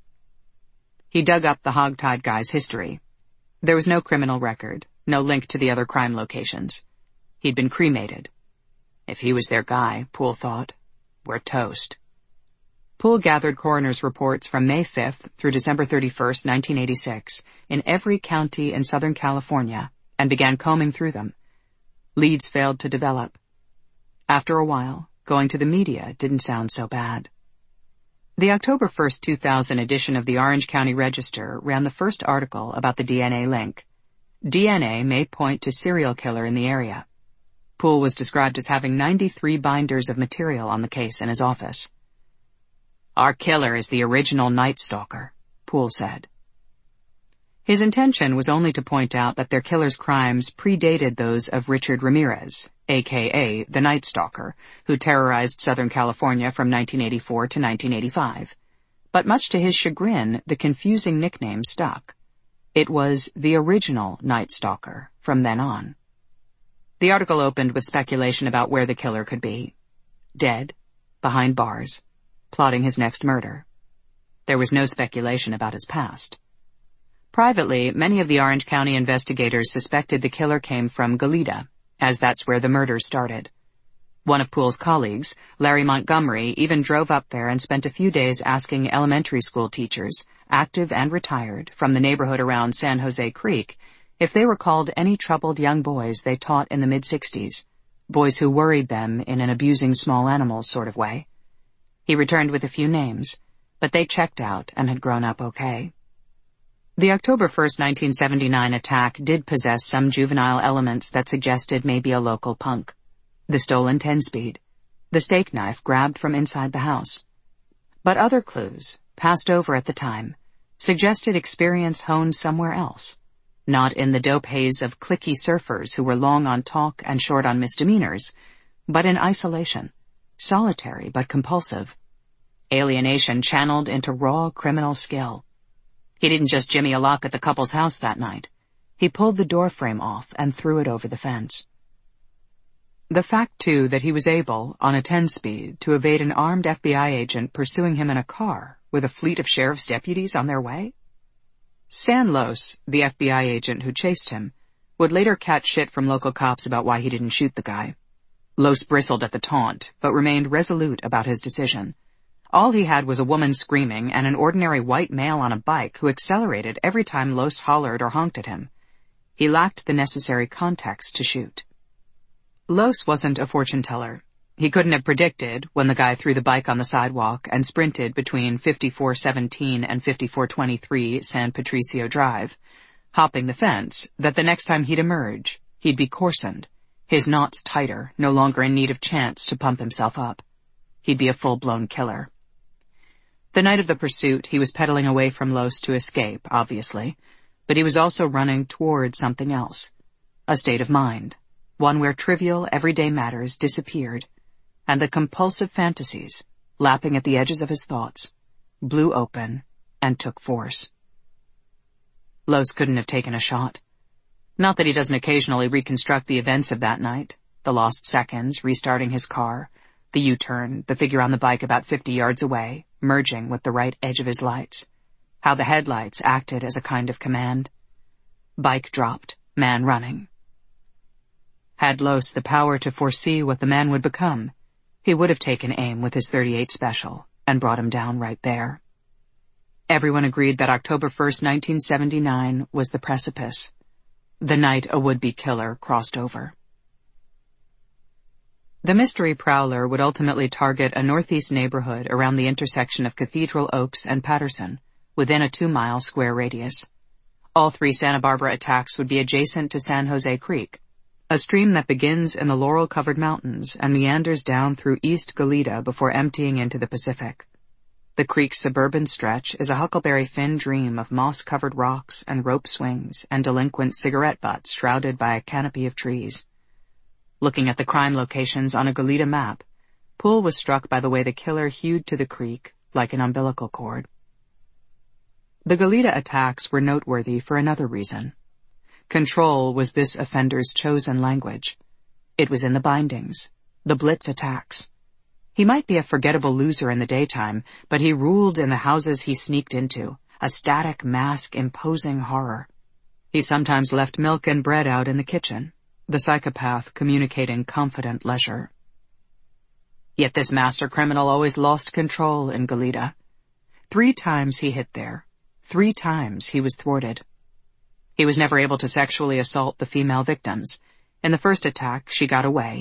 He dug up the hog-tied guy's history. There was no criminal record, no link to the other crime locations. He'd been cremated. If he was their guy, Poole thought, we're toast. Poole gathered coroner's reports from May fifth through December thirty-first, nineteen eighty-six, in every county in Southern California, and began combing through them. Leads failed to develop, After a while, going to the media didn't sound so bad. The October first, two thousand edition of the Orange County Register ran the first article about the D N A link. D N A may point to serial killer in the area. Poole was described as having ninety-three binders of material on the case in his office. "Our killer is the original Night Stalker," Poole said. His intention was only to point out that their killer's crimes predated those of Richard Ramirez, a k a the Night Stalker, who terrorized Southern California from nineteen eighty-four to nineteen eighty-five. But much to his chagrin, the confusing nickname stuck. It was the original Night Stalker from then on. The article opened with speculation about where the killer could be. Dead, behind bars, plotting his next murder. There was no speculation about his past. Privately, many of the Orange County investigators suspected the killer came from Goleta, as that's where the murders started. One of Poole's colleagues, Larry Montgomery, even drove up there and spent a few days asking elementary school teachers, active and retired, from the neighborhood around San Jose Creek, if they recalled any troubled young boys they taught in the mid-sixties, boys who worried them in an abusing small animals sort of way. He returned with a few names, but they checked out and had grown up okay. The October first, nineteen seventy-nine attack did possess some juvenile elements that suggested maybe a local punk. The stolen ten-speed, the steak knife grabbed from inside the house. But other clues, passed over at the time, suggested experience honed somewhere else, not in the dope haze of cliquey surfers who were long on talk and short on misdemeanors, but in isolation, solitary but compulsive. Alienation channeled into raw criminal skill. He didn't just jimmy a lock at the couple's house that night. He pulled the doorframe off and threw it over the fence. The fact, too, that he was able, on a ten-speed, to evade an armed F B I agent pursuing him in a car with a fleet of sheriff's deputies on their way? Stan Los, the F B I agent who chased him, would later catch shit from local cops about why he didn't shoot the guy. Los bristled at the taunt, but remained resolute about his decision. All he had was a woman screaming and an ordinary white male on a bike who accelerated every time Los hollered or honked at him. He lacked the necessary context to shoot. Los wasn't a fortune teller. He couldn't have predicted, when the guy threw the bike on the sidewalk and sprinted between fifty-four seventeen and fifty-four twenty-three San Patricio Drive, hopping the fence, that the next time he'd emerge, he'd be coarsened, his knots tighter, no longer in need of chance to pump himself up. He'd be a full-blown killer. The night of the pursuit, he was pedaling away from Los to escape, obviously, but he was also running toward something else, a state of mind, one where trivial, everyday matters disappeared, and the compulsive fantasies, lapping at the edges of his thoughts, blew open and took force. Los couldn't have taken a shot. Not that he doesn't occasionally reconstruct the events of that night, the lost seconds, restarting his car, the U-turn, the figure on the bike about fifty yards away, merging with the right edge of his lights, how the headlights acted as a kind of command. Bike dropped, man running. Had Los the power to foresee what the man would become, he would have taken aim with his thirty-eight Special and brought him down right there. Everyone agreed that October first, nineteen seventy-nine was the precipice, the night a would-be killer crossed over. The mystery prowler would ultimately target a northeast neighborhood around the intersection of Cathedral Oaks and Patterson, within a two-mile square radius. All three Santa Barbara attacks would be adjacent to San Jose Creek, a stream that begins in the laurel-covered mountains and meanders down through East Goleta before emptying into the Pacific. The creek's suburban stretch is a Huckleberry Finn dream of moss-covered rocks and rope swings and delinquent cigarette butts shrouded by a canopy of trees. Looking at the crime locations on a Goleta map, Poole was struck by the way the killer hewed to the creek like an umbilical cord. The Goleta attacks were noteworthy for another reason. Control was this offender's chosen language. It was in the bindings, the blitz attacks. He might be a forgettable loser in the daytime, but he ruled in the houses he sneaked into, a static mask imposing horror. He sometimes left milk and bread out in the kitchen, the psychopath communicating confident leisure. Yet this master criminal always lost control in Goleta. Three times he hit there. Three times he was thwarted. He was never able to sexually assault the female victims. In the first attack, she got away,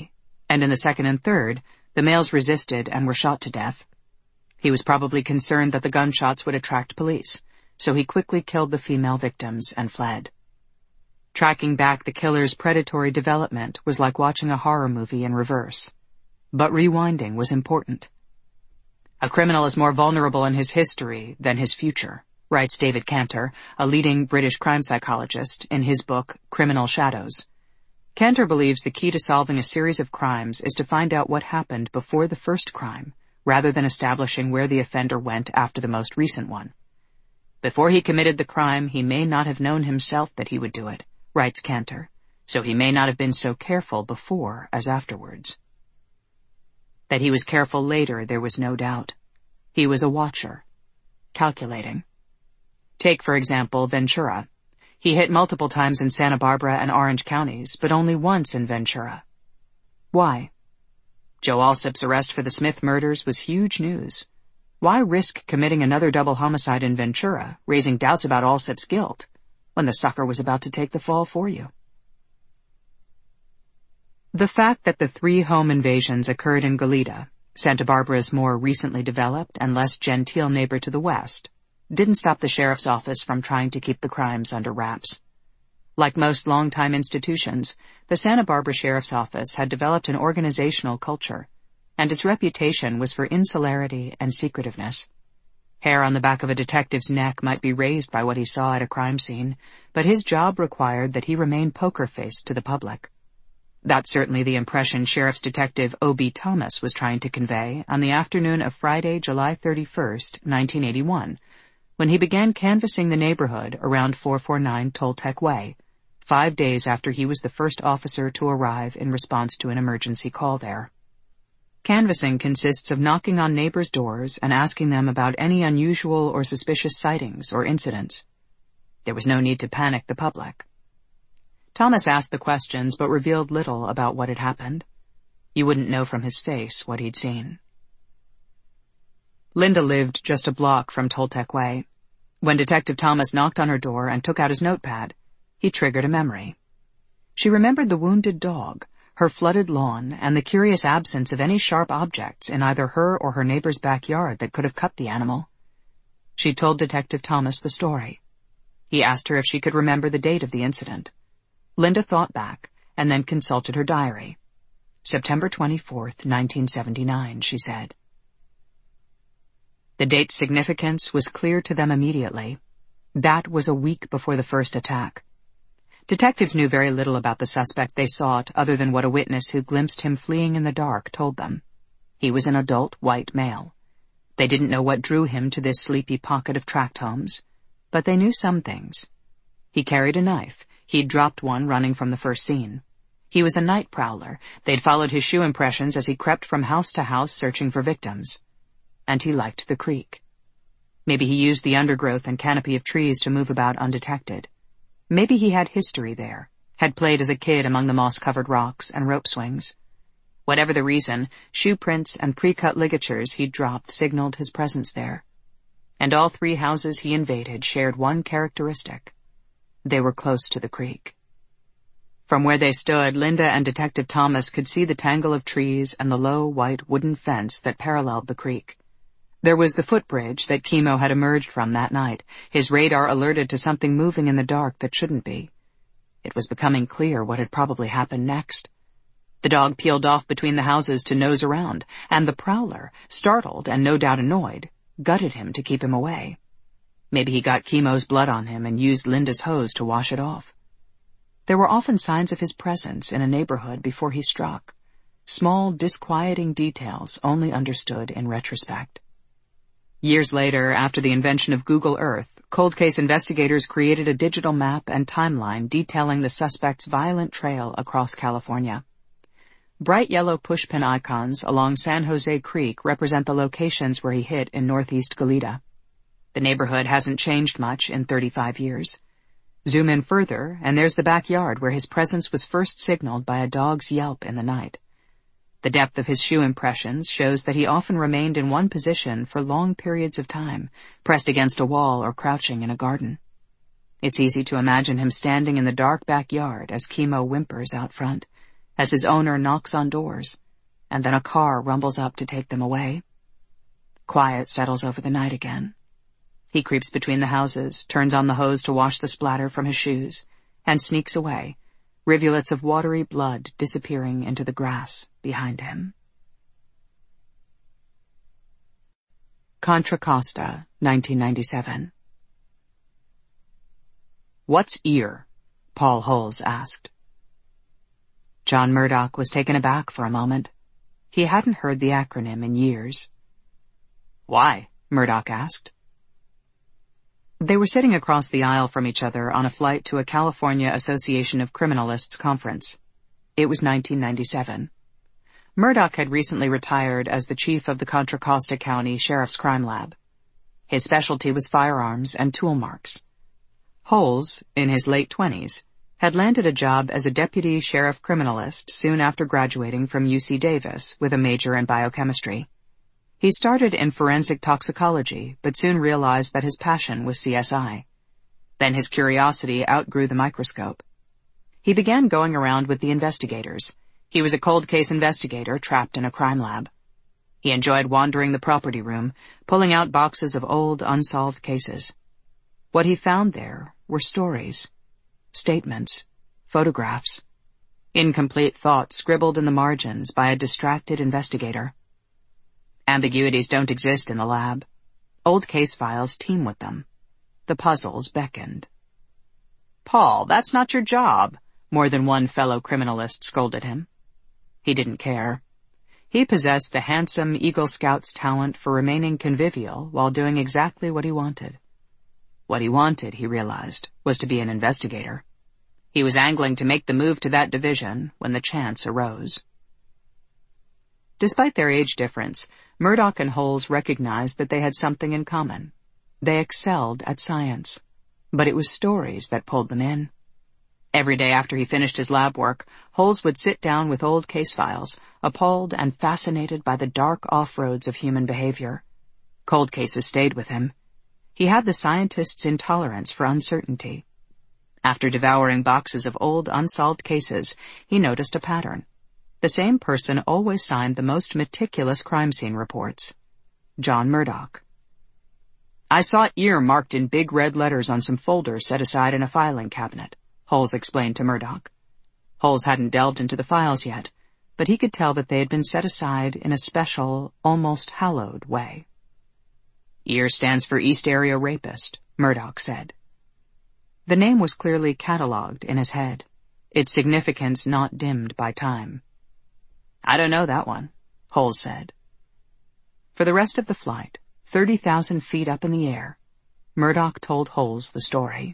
And in the second and third, the males resisted and were shot to death. He was probably concerned that the gunshots would attract police, so he quickly killed the female victims and fled. Tracking back the killer's predatory development was like watching a horror movie in reverse. But rewinding was important. A criminal is more vulnerable in his history than his future, writes David Cantor, a leading British crime psychologist, in his book Criminal Shadows. Cantor believes the key to solving a series of crimes is to find out what happened before the first crime, rather than establishing where the offender went after the most recent one. Before he committed the crime, he may not have known himself that he would do it, writes Cantor, so he may not have been so careful before as afterwards. That he was careful later, there was no doubt. He was a watcher, calculating. Take, for example, Ventura. He hit multiple times in Santa Barbara and Orange counties, but only once in Ventura. Why? Joe Alsop's arrest for the Smith murders was huge news. Why risk committing another double homicide in Ventura, raising doubts about Alsop's guilt, when the sucker was about to take the fall for you? The fact that the three home invasions occurred in Goleta, Santa Barbara's more recently developed and less genteel neighbor to the west, didn't stop the sheriff's office from trying to keep the crimes under wraps. Like most longtime institutions, the Santa Barbara Sheriff's Office had developed an organizational culture, and its reputation was for insularity and secretiveness. Hair on the back of a detective's neck might be raised by what he saw at a crime scene, but his job required that he remain poker-faced to the public. That's certainly the impression Sheriff's Detective O B Thomas was trying to convey on the afternoon of Friday, July thirty-first, nineteen eighty-one, when he began canvassing the neighborhood around four forty-nine Toltec Way, five days after he was the first officer to arrive in response to an emergency call there. Canvassing consists of knocking on neighbors' doors and asking them about any unusual or suspicious sightings or incidents. There was no need to panic the public. Thomas asked the questions but revealed little about what had happened. You wouldn't know from his face what he'd seen. Linda lived just a block from Toltec Way. When Detective Thomas knocked on her door and took out his notepad, he triggered a memory. She remembered the wounded dog, her flooded lawn, and the curious absence of any sharp objects in either her or her neighbor's backyard that could have cut the animal. She told Detective Thomas the story. He asked her if she could remember the date of the incident. Linda thought back and then consulted her diary. September twenty-fourth, nineteen seventy-nine, she said. The date's significance was clear to them immediately. That was a week before the first attack. Detectives knew very little about the suspect they sought other than what a witness who glimpsed him fleeing in the dark told them. He was an adult white male. They didn't know what drew him to this sleepy pocket of tract homes, but they knew some things. He carried a knife. He'd dropped one running from the first scene. He was a night prowler. They'd followed his shoe impressions as he crept from house to house searching for victims. And he liked the creek. Maybe he used the undergrowth and canopy of trees to move about undetected. Maybe he had history there, had played as a kid among the moss-covered rocks and rope swings. Whatever the reason, shoe prints and pre-cut ligatures he'd dropped signaled his presence there. And all three houses he invaded shared one characteristic. They were close to the creek. From where they stood, Linda and Detective Thomas could see the tangle of trees and the low, white wooden fence that paralleled the creek. There was the footbridge that Chemo had emerged from that night, his radar alerted to something moving in the dark that shouldn't be. It was becoming clear what had probably happened next. The dog peeled off between the houses to nose around, and the prowler, startled and no doubt annoyed, gutted him to keep him away. Maybe he got Chemo's blood on him and used Linda's hose to wash it off. There were often signs of his presence in a neighborhood before he struck. Small, disquieting details only understood in retrospect. Years later, after the invention of Google Earth, cold case investigators created a digital map and timeline detailing the suspect's violent trail across California. Bright yellow pushpin icons along San Jose Creek represent the locations where he hit in northeast Goleta. The neighborhood hasn't changed much in thirty-five years. Zoom in further, and there's the backyard where his presence was first signaled by a dog's yelp in the night. The depth of his shoe impressions shows that he often remained in one position for long periods of time, pressed against a wall or crouching in a garden. It's easy to imagine him standing in the dark backyard as Chemo whimpers out front, as his owner knocks on doors, and then a car rumbles up to take them away. Quiet settles over the night again. He creeps between the houses, turns on the hose to wash the splatter from his shoes, and sneaks away, rivulets of watery blood disappearing into the grass behind him. Contra Costa, nineteen ninety-seven. "What's E A R?" Paul Holes asked. John Murdoch was taken aback for a moment. He hadn't heard the acronym in years. "Why?" Murdoch asked. They were sitting across the aisle from each other on a flight to a California Association of Criminalists conference. It was nineteen ninety-seven. Murdoch had recently retired as the chief of the Contra Costa County Sheriff's Crime Lab. His specialty was firearms and tool marks. Holes, in his late twenties, had landed a job as a deputy sheriff criminalist soon after graduating from U C Davis with a major in biochemistry. He started in forensic toxicology, but soon realized that his passion was C S I. Then his curiosity outgrew the microscope. He began going around with the investigators. He was a cold case investigator trapped in a crime lab. He enjoyed wandering the property room, pulling out boxes of old, unsolved cases. What he found there were stories, statements, photographs, incomplete thoughts scribbled in the margins by a distracted investigator. Ambiguities don't exist in the lab. Old case files teem with them. The puzzles beckoned. "Paul, that's not your job," more than one fellow criminalist scolded him. He didn't care. He possessed the handsome Eagle Scout's talent for remaining convivial while doing exactly what he wanted. What he wanted, he realized, was to be an investigator. He was angling to make the move to that division when the chance arose. Despite their age difference, Murdoch and Holes recognized that they had something in common. They excelled at science, but it was stories that pulled them in. Every day after he finished his lab work, Holes would sit down with old case files, appalled and fascinated by the dark off-roads of human behavior. Cold cases stayed with him. He had the scientist's intolerance for uncertainty. After devouring boxes of old, unsolved cases, he noticed a pattern. The same person always signed the most meticulous crime scene reports. John Murdoch. "I saw E A R marked in big red letters on some folders set aside in a filing cabinet," Holes explained to Murdoch. Holes hadn't delved into the files yet, but he could tell that they had been set aside in a special, almost hallowed way. "E A R stands for East Area Rapist," Murdoch said. The name was clearly catalogued in his head, its significance not dimmed by time. "I don't know that one," Holes said. For the rest of the flight, thirty thousand feet up in the air, Murdoch told Holes the story.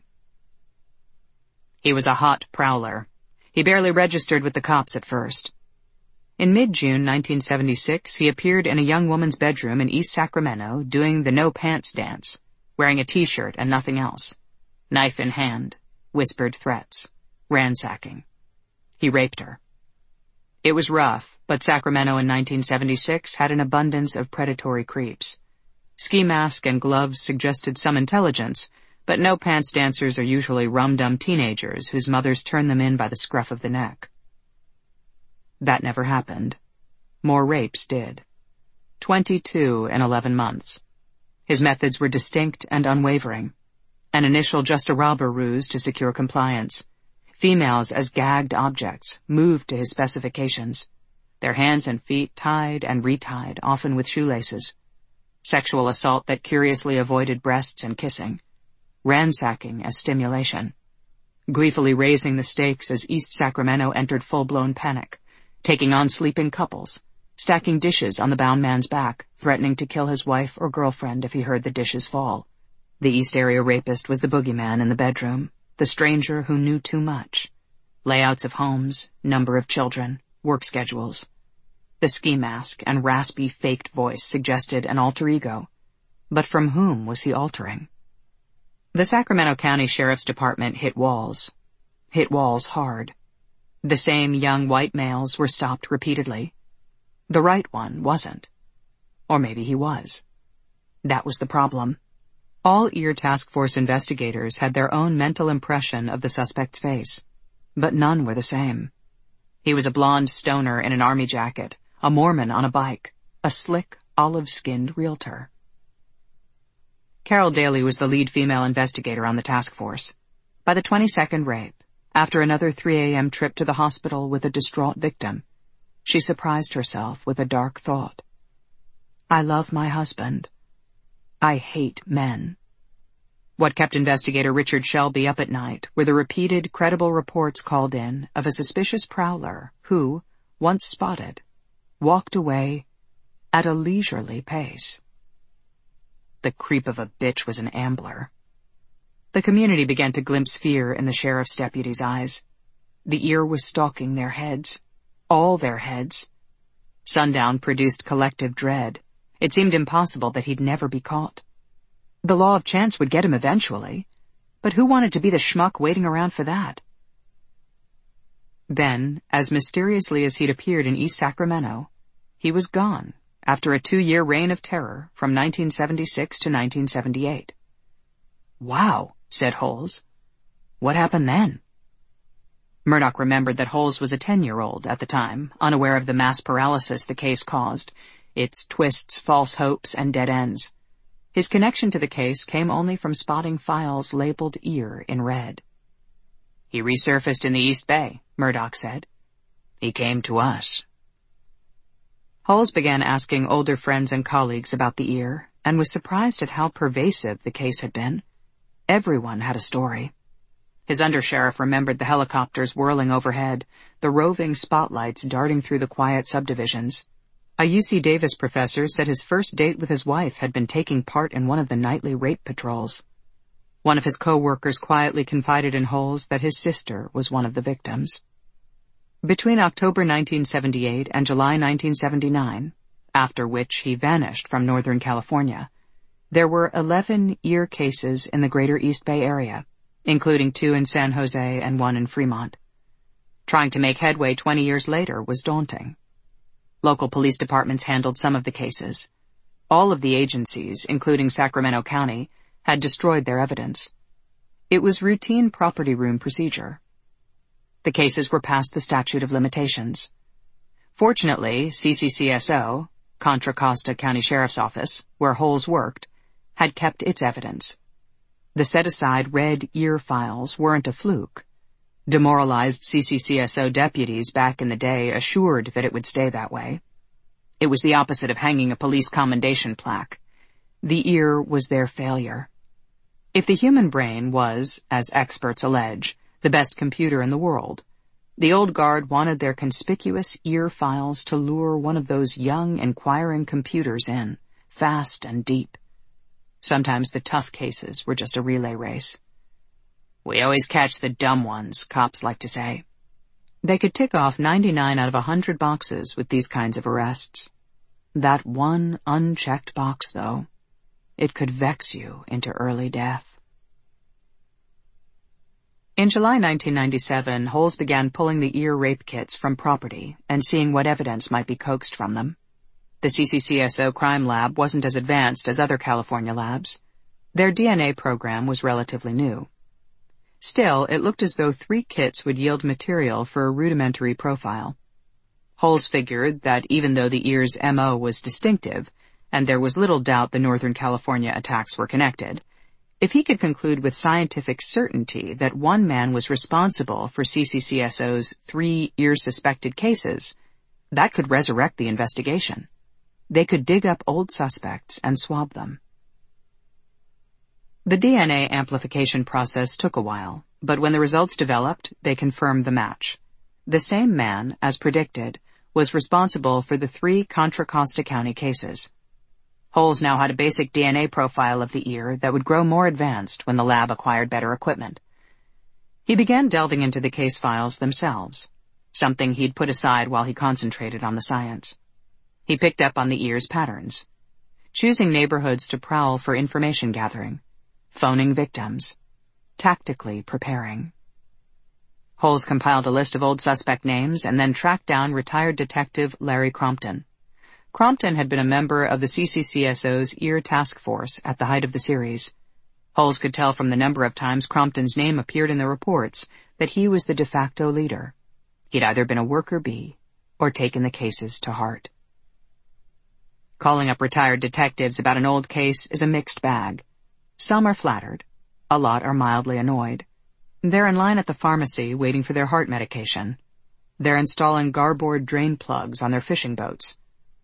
He was a hot prowler. He barely registered with the cops at first. In mid-June nineteen seventy-six, he appeared in a young woman's bedroom in East Sacramento doing the no-pants dance, wearing a T-shirt and nothing else. Knife in hand, whispered threats, ransacking. He raped her. It was rough, but Sacramento in nineteen seventy-six had an abundance of predatory creeps. Ski mask and gloves suggested some intelligence, but no-pants dancers are usually rum-dum teenagers whose mothers turn them in by the scruff of the neck. That never happened. More rapes did. Twenty-two in eleven months. His methods were distinct and unwavering. An initial just-a-robber ruse to secure compliance. Females as gagged objects, moved to his specifications. Their hands and feet tied and retied, often with shoelaces. Sexual assault that curiously avoided breasts and kissing. Ransacking as stimulation. Gleefully raising the stakes as East Sacramento entered full-blown panic. Taking on sleeping couples. Stacking dishes on the bound man's back, threatening to kill his wife or girlfriend if he heard the dishes fall. The East Area Rapist was the boogeyman in the bedroom. The stranger who knew too much. Layouts of homes, number of children, work schedules. The ski mask and raspy faked voice suggested an alter ego. But from whom was he altering? The Sacramento County Sheriff's Department hit walls. Hit walls hard. The same young white males were stopped repeatedly. The right one wasn't. Or maybe he was. That was the problem. All E A R Task Force investigators had their own mental impression of the suspect's face, but none were the same. He was a blonde stoner in an army jacket, a Mormon on a bike, a slick, olive-skinned realtor. Carol Daly was the lead female investigator on the task force. By the twenty-second rape, after another three a.m. trip to the hospital with a distraught victim, she surprised herself with a dark thought. I love my husband. I hate men. What kept investigator Richard Shelby up at night were the repeated, credible reports called in of a suspicious prowler who, once spotted, walked away at a leisurely pace. The creep of a bitch was an ambler. The community began to glimpse fear in the sheriff's deputies' eyes. The ear was stalking their heads. All their heads. Sundown produced collective dread. It seemed impossible that he'd never be caught. The law of chance would get him eventually, but who wanted to be the schmuck waiting around for that? Then, as mysteriously as he'd appeared in East Sacramento, he was gone after a two-year reign of terror from nineteen seventy-six to nineteen seventy-eight. Wow, said Holes. What happened then? Murdoch remembered that Holes was a ten-year-old at the time, unaware of the mass paralysis the case caused, its twists, false hopes, and dead ends. His connection to the case came only from spotting files labeled ear in red. He resurfaced in the East Bay, Murdoch said. He came to us. Holes began asking older friends and colleagues about the ear, and was surprised at how pervasive the case had been. Everyone had a story. His undersheriff remembered the helicopters whirling overhead, the roving spotlights darting through the quiet subdivisions. A U C Davis professor said his first date with his wife had been taking part in one of the nightly rape patrols. One of his co-workers quietly confided in Holes that his sister was one of the victims. Between October nineteen seventy-eight and July nineteen seventy-nine, after which he vanished from Northern California, there were eleven ear cases in the greater East Bay area, including two in San Jose and one in Fremont. Trying to make headway twenty years later was daunting. Local police departments handled some of the cases. All of the agencies, including Sacramento County, had destroyed their evidence. It was routine property room procedure. The cases were past the statute of limitations. Fortunately, C C C S O, Contra Costa County Sheriff's Office, where Holes worked, had kept its evidence. The set-aside red ear files weren't a fluke. Demoralized C C C S O deputies back in the day assured that it would stay that way. It was the opposite of hanging a police commendation plaque. The ear was their failure. If the human brain was, as experts allege, the best computer in the world, the old guard wanted their conspicuous ear files to lure one of those young, inquiring computers in, fast and deep. Sometimes the tough cases were just a relay race. We always catch the dumb ones, cops like to say. They could tick off ninety-nine out of a hundred boxes with these kinds of arrests. That one unchecked box, though, it could vex you into early death. In July nineteen ninety-seven, Holes began pulling the ear rape kits from property and seeing what evidence might be coaxed from them. The C C C S O crime lab wasn't as advanced as other California labs. Their D N A program was relatively new. Still, it looked as though three kits would yield material for a rudimentary profile. Holes figured that even though the ear's M O was distinctive, and there was little doubt the Northern California attacks were connected, if he could conclude with scientific certainty that one man was responsible for C C C S O's three ear-suspected cases, that could resurrect the investigation. They could dig up old suspects and swab them. The D N A amplification process took a while, but when the results developed, they confirmed the match. The same man, as predicted, was responsible for the three Contra Costa County cases. Holes now had a basic D N A profile of the ear that would grow more advanced when the lab acquired better equipment. He began delving into the case files themselves, something he'd put aside while he concentrated on the science. He picked up on the ear's patterns, choosing neighborhoods to prowl for information gathering, phoning victims, tactically preparing. Holes compiled a list of old suspect names and then tracked down retired detective Larry Crompton. Crompton had been a member of the C C C S O's ear task force at the height of the series. Holes could tell from the number of times Crompton's name appeared in the reports that he was the de facto leader. He'd either been a worker bee or taken the cases to heart. Calling up retired detectives about an old case is a mixed bag. Some are flattered. A lot are mildly annoyed. They're in line at the pharmacy waiting for their heart medication. They're installing garboard drain plugs on their fishing boats.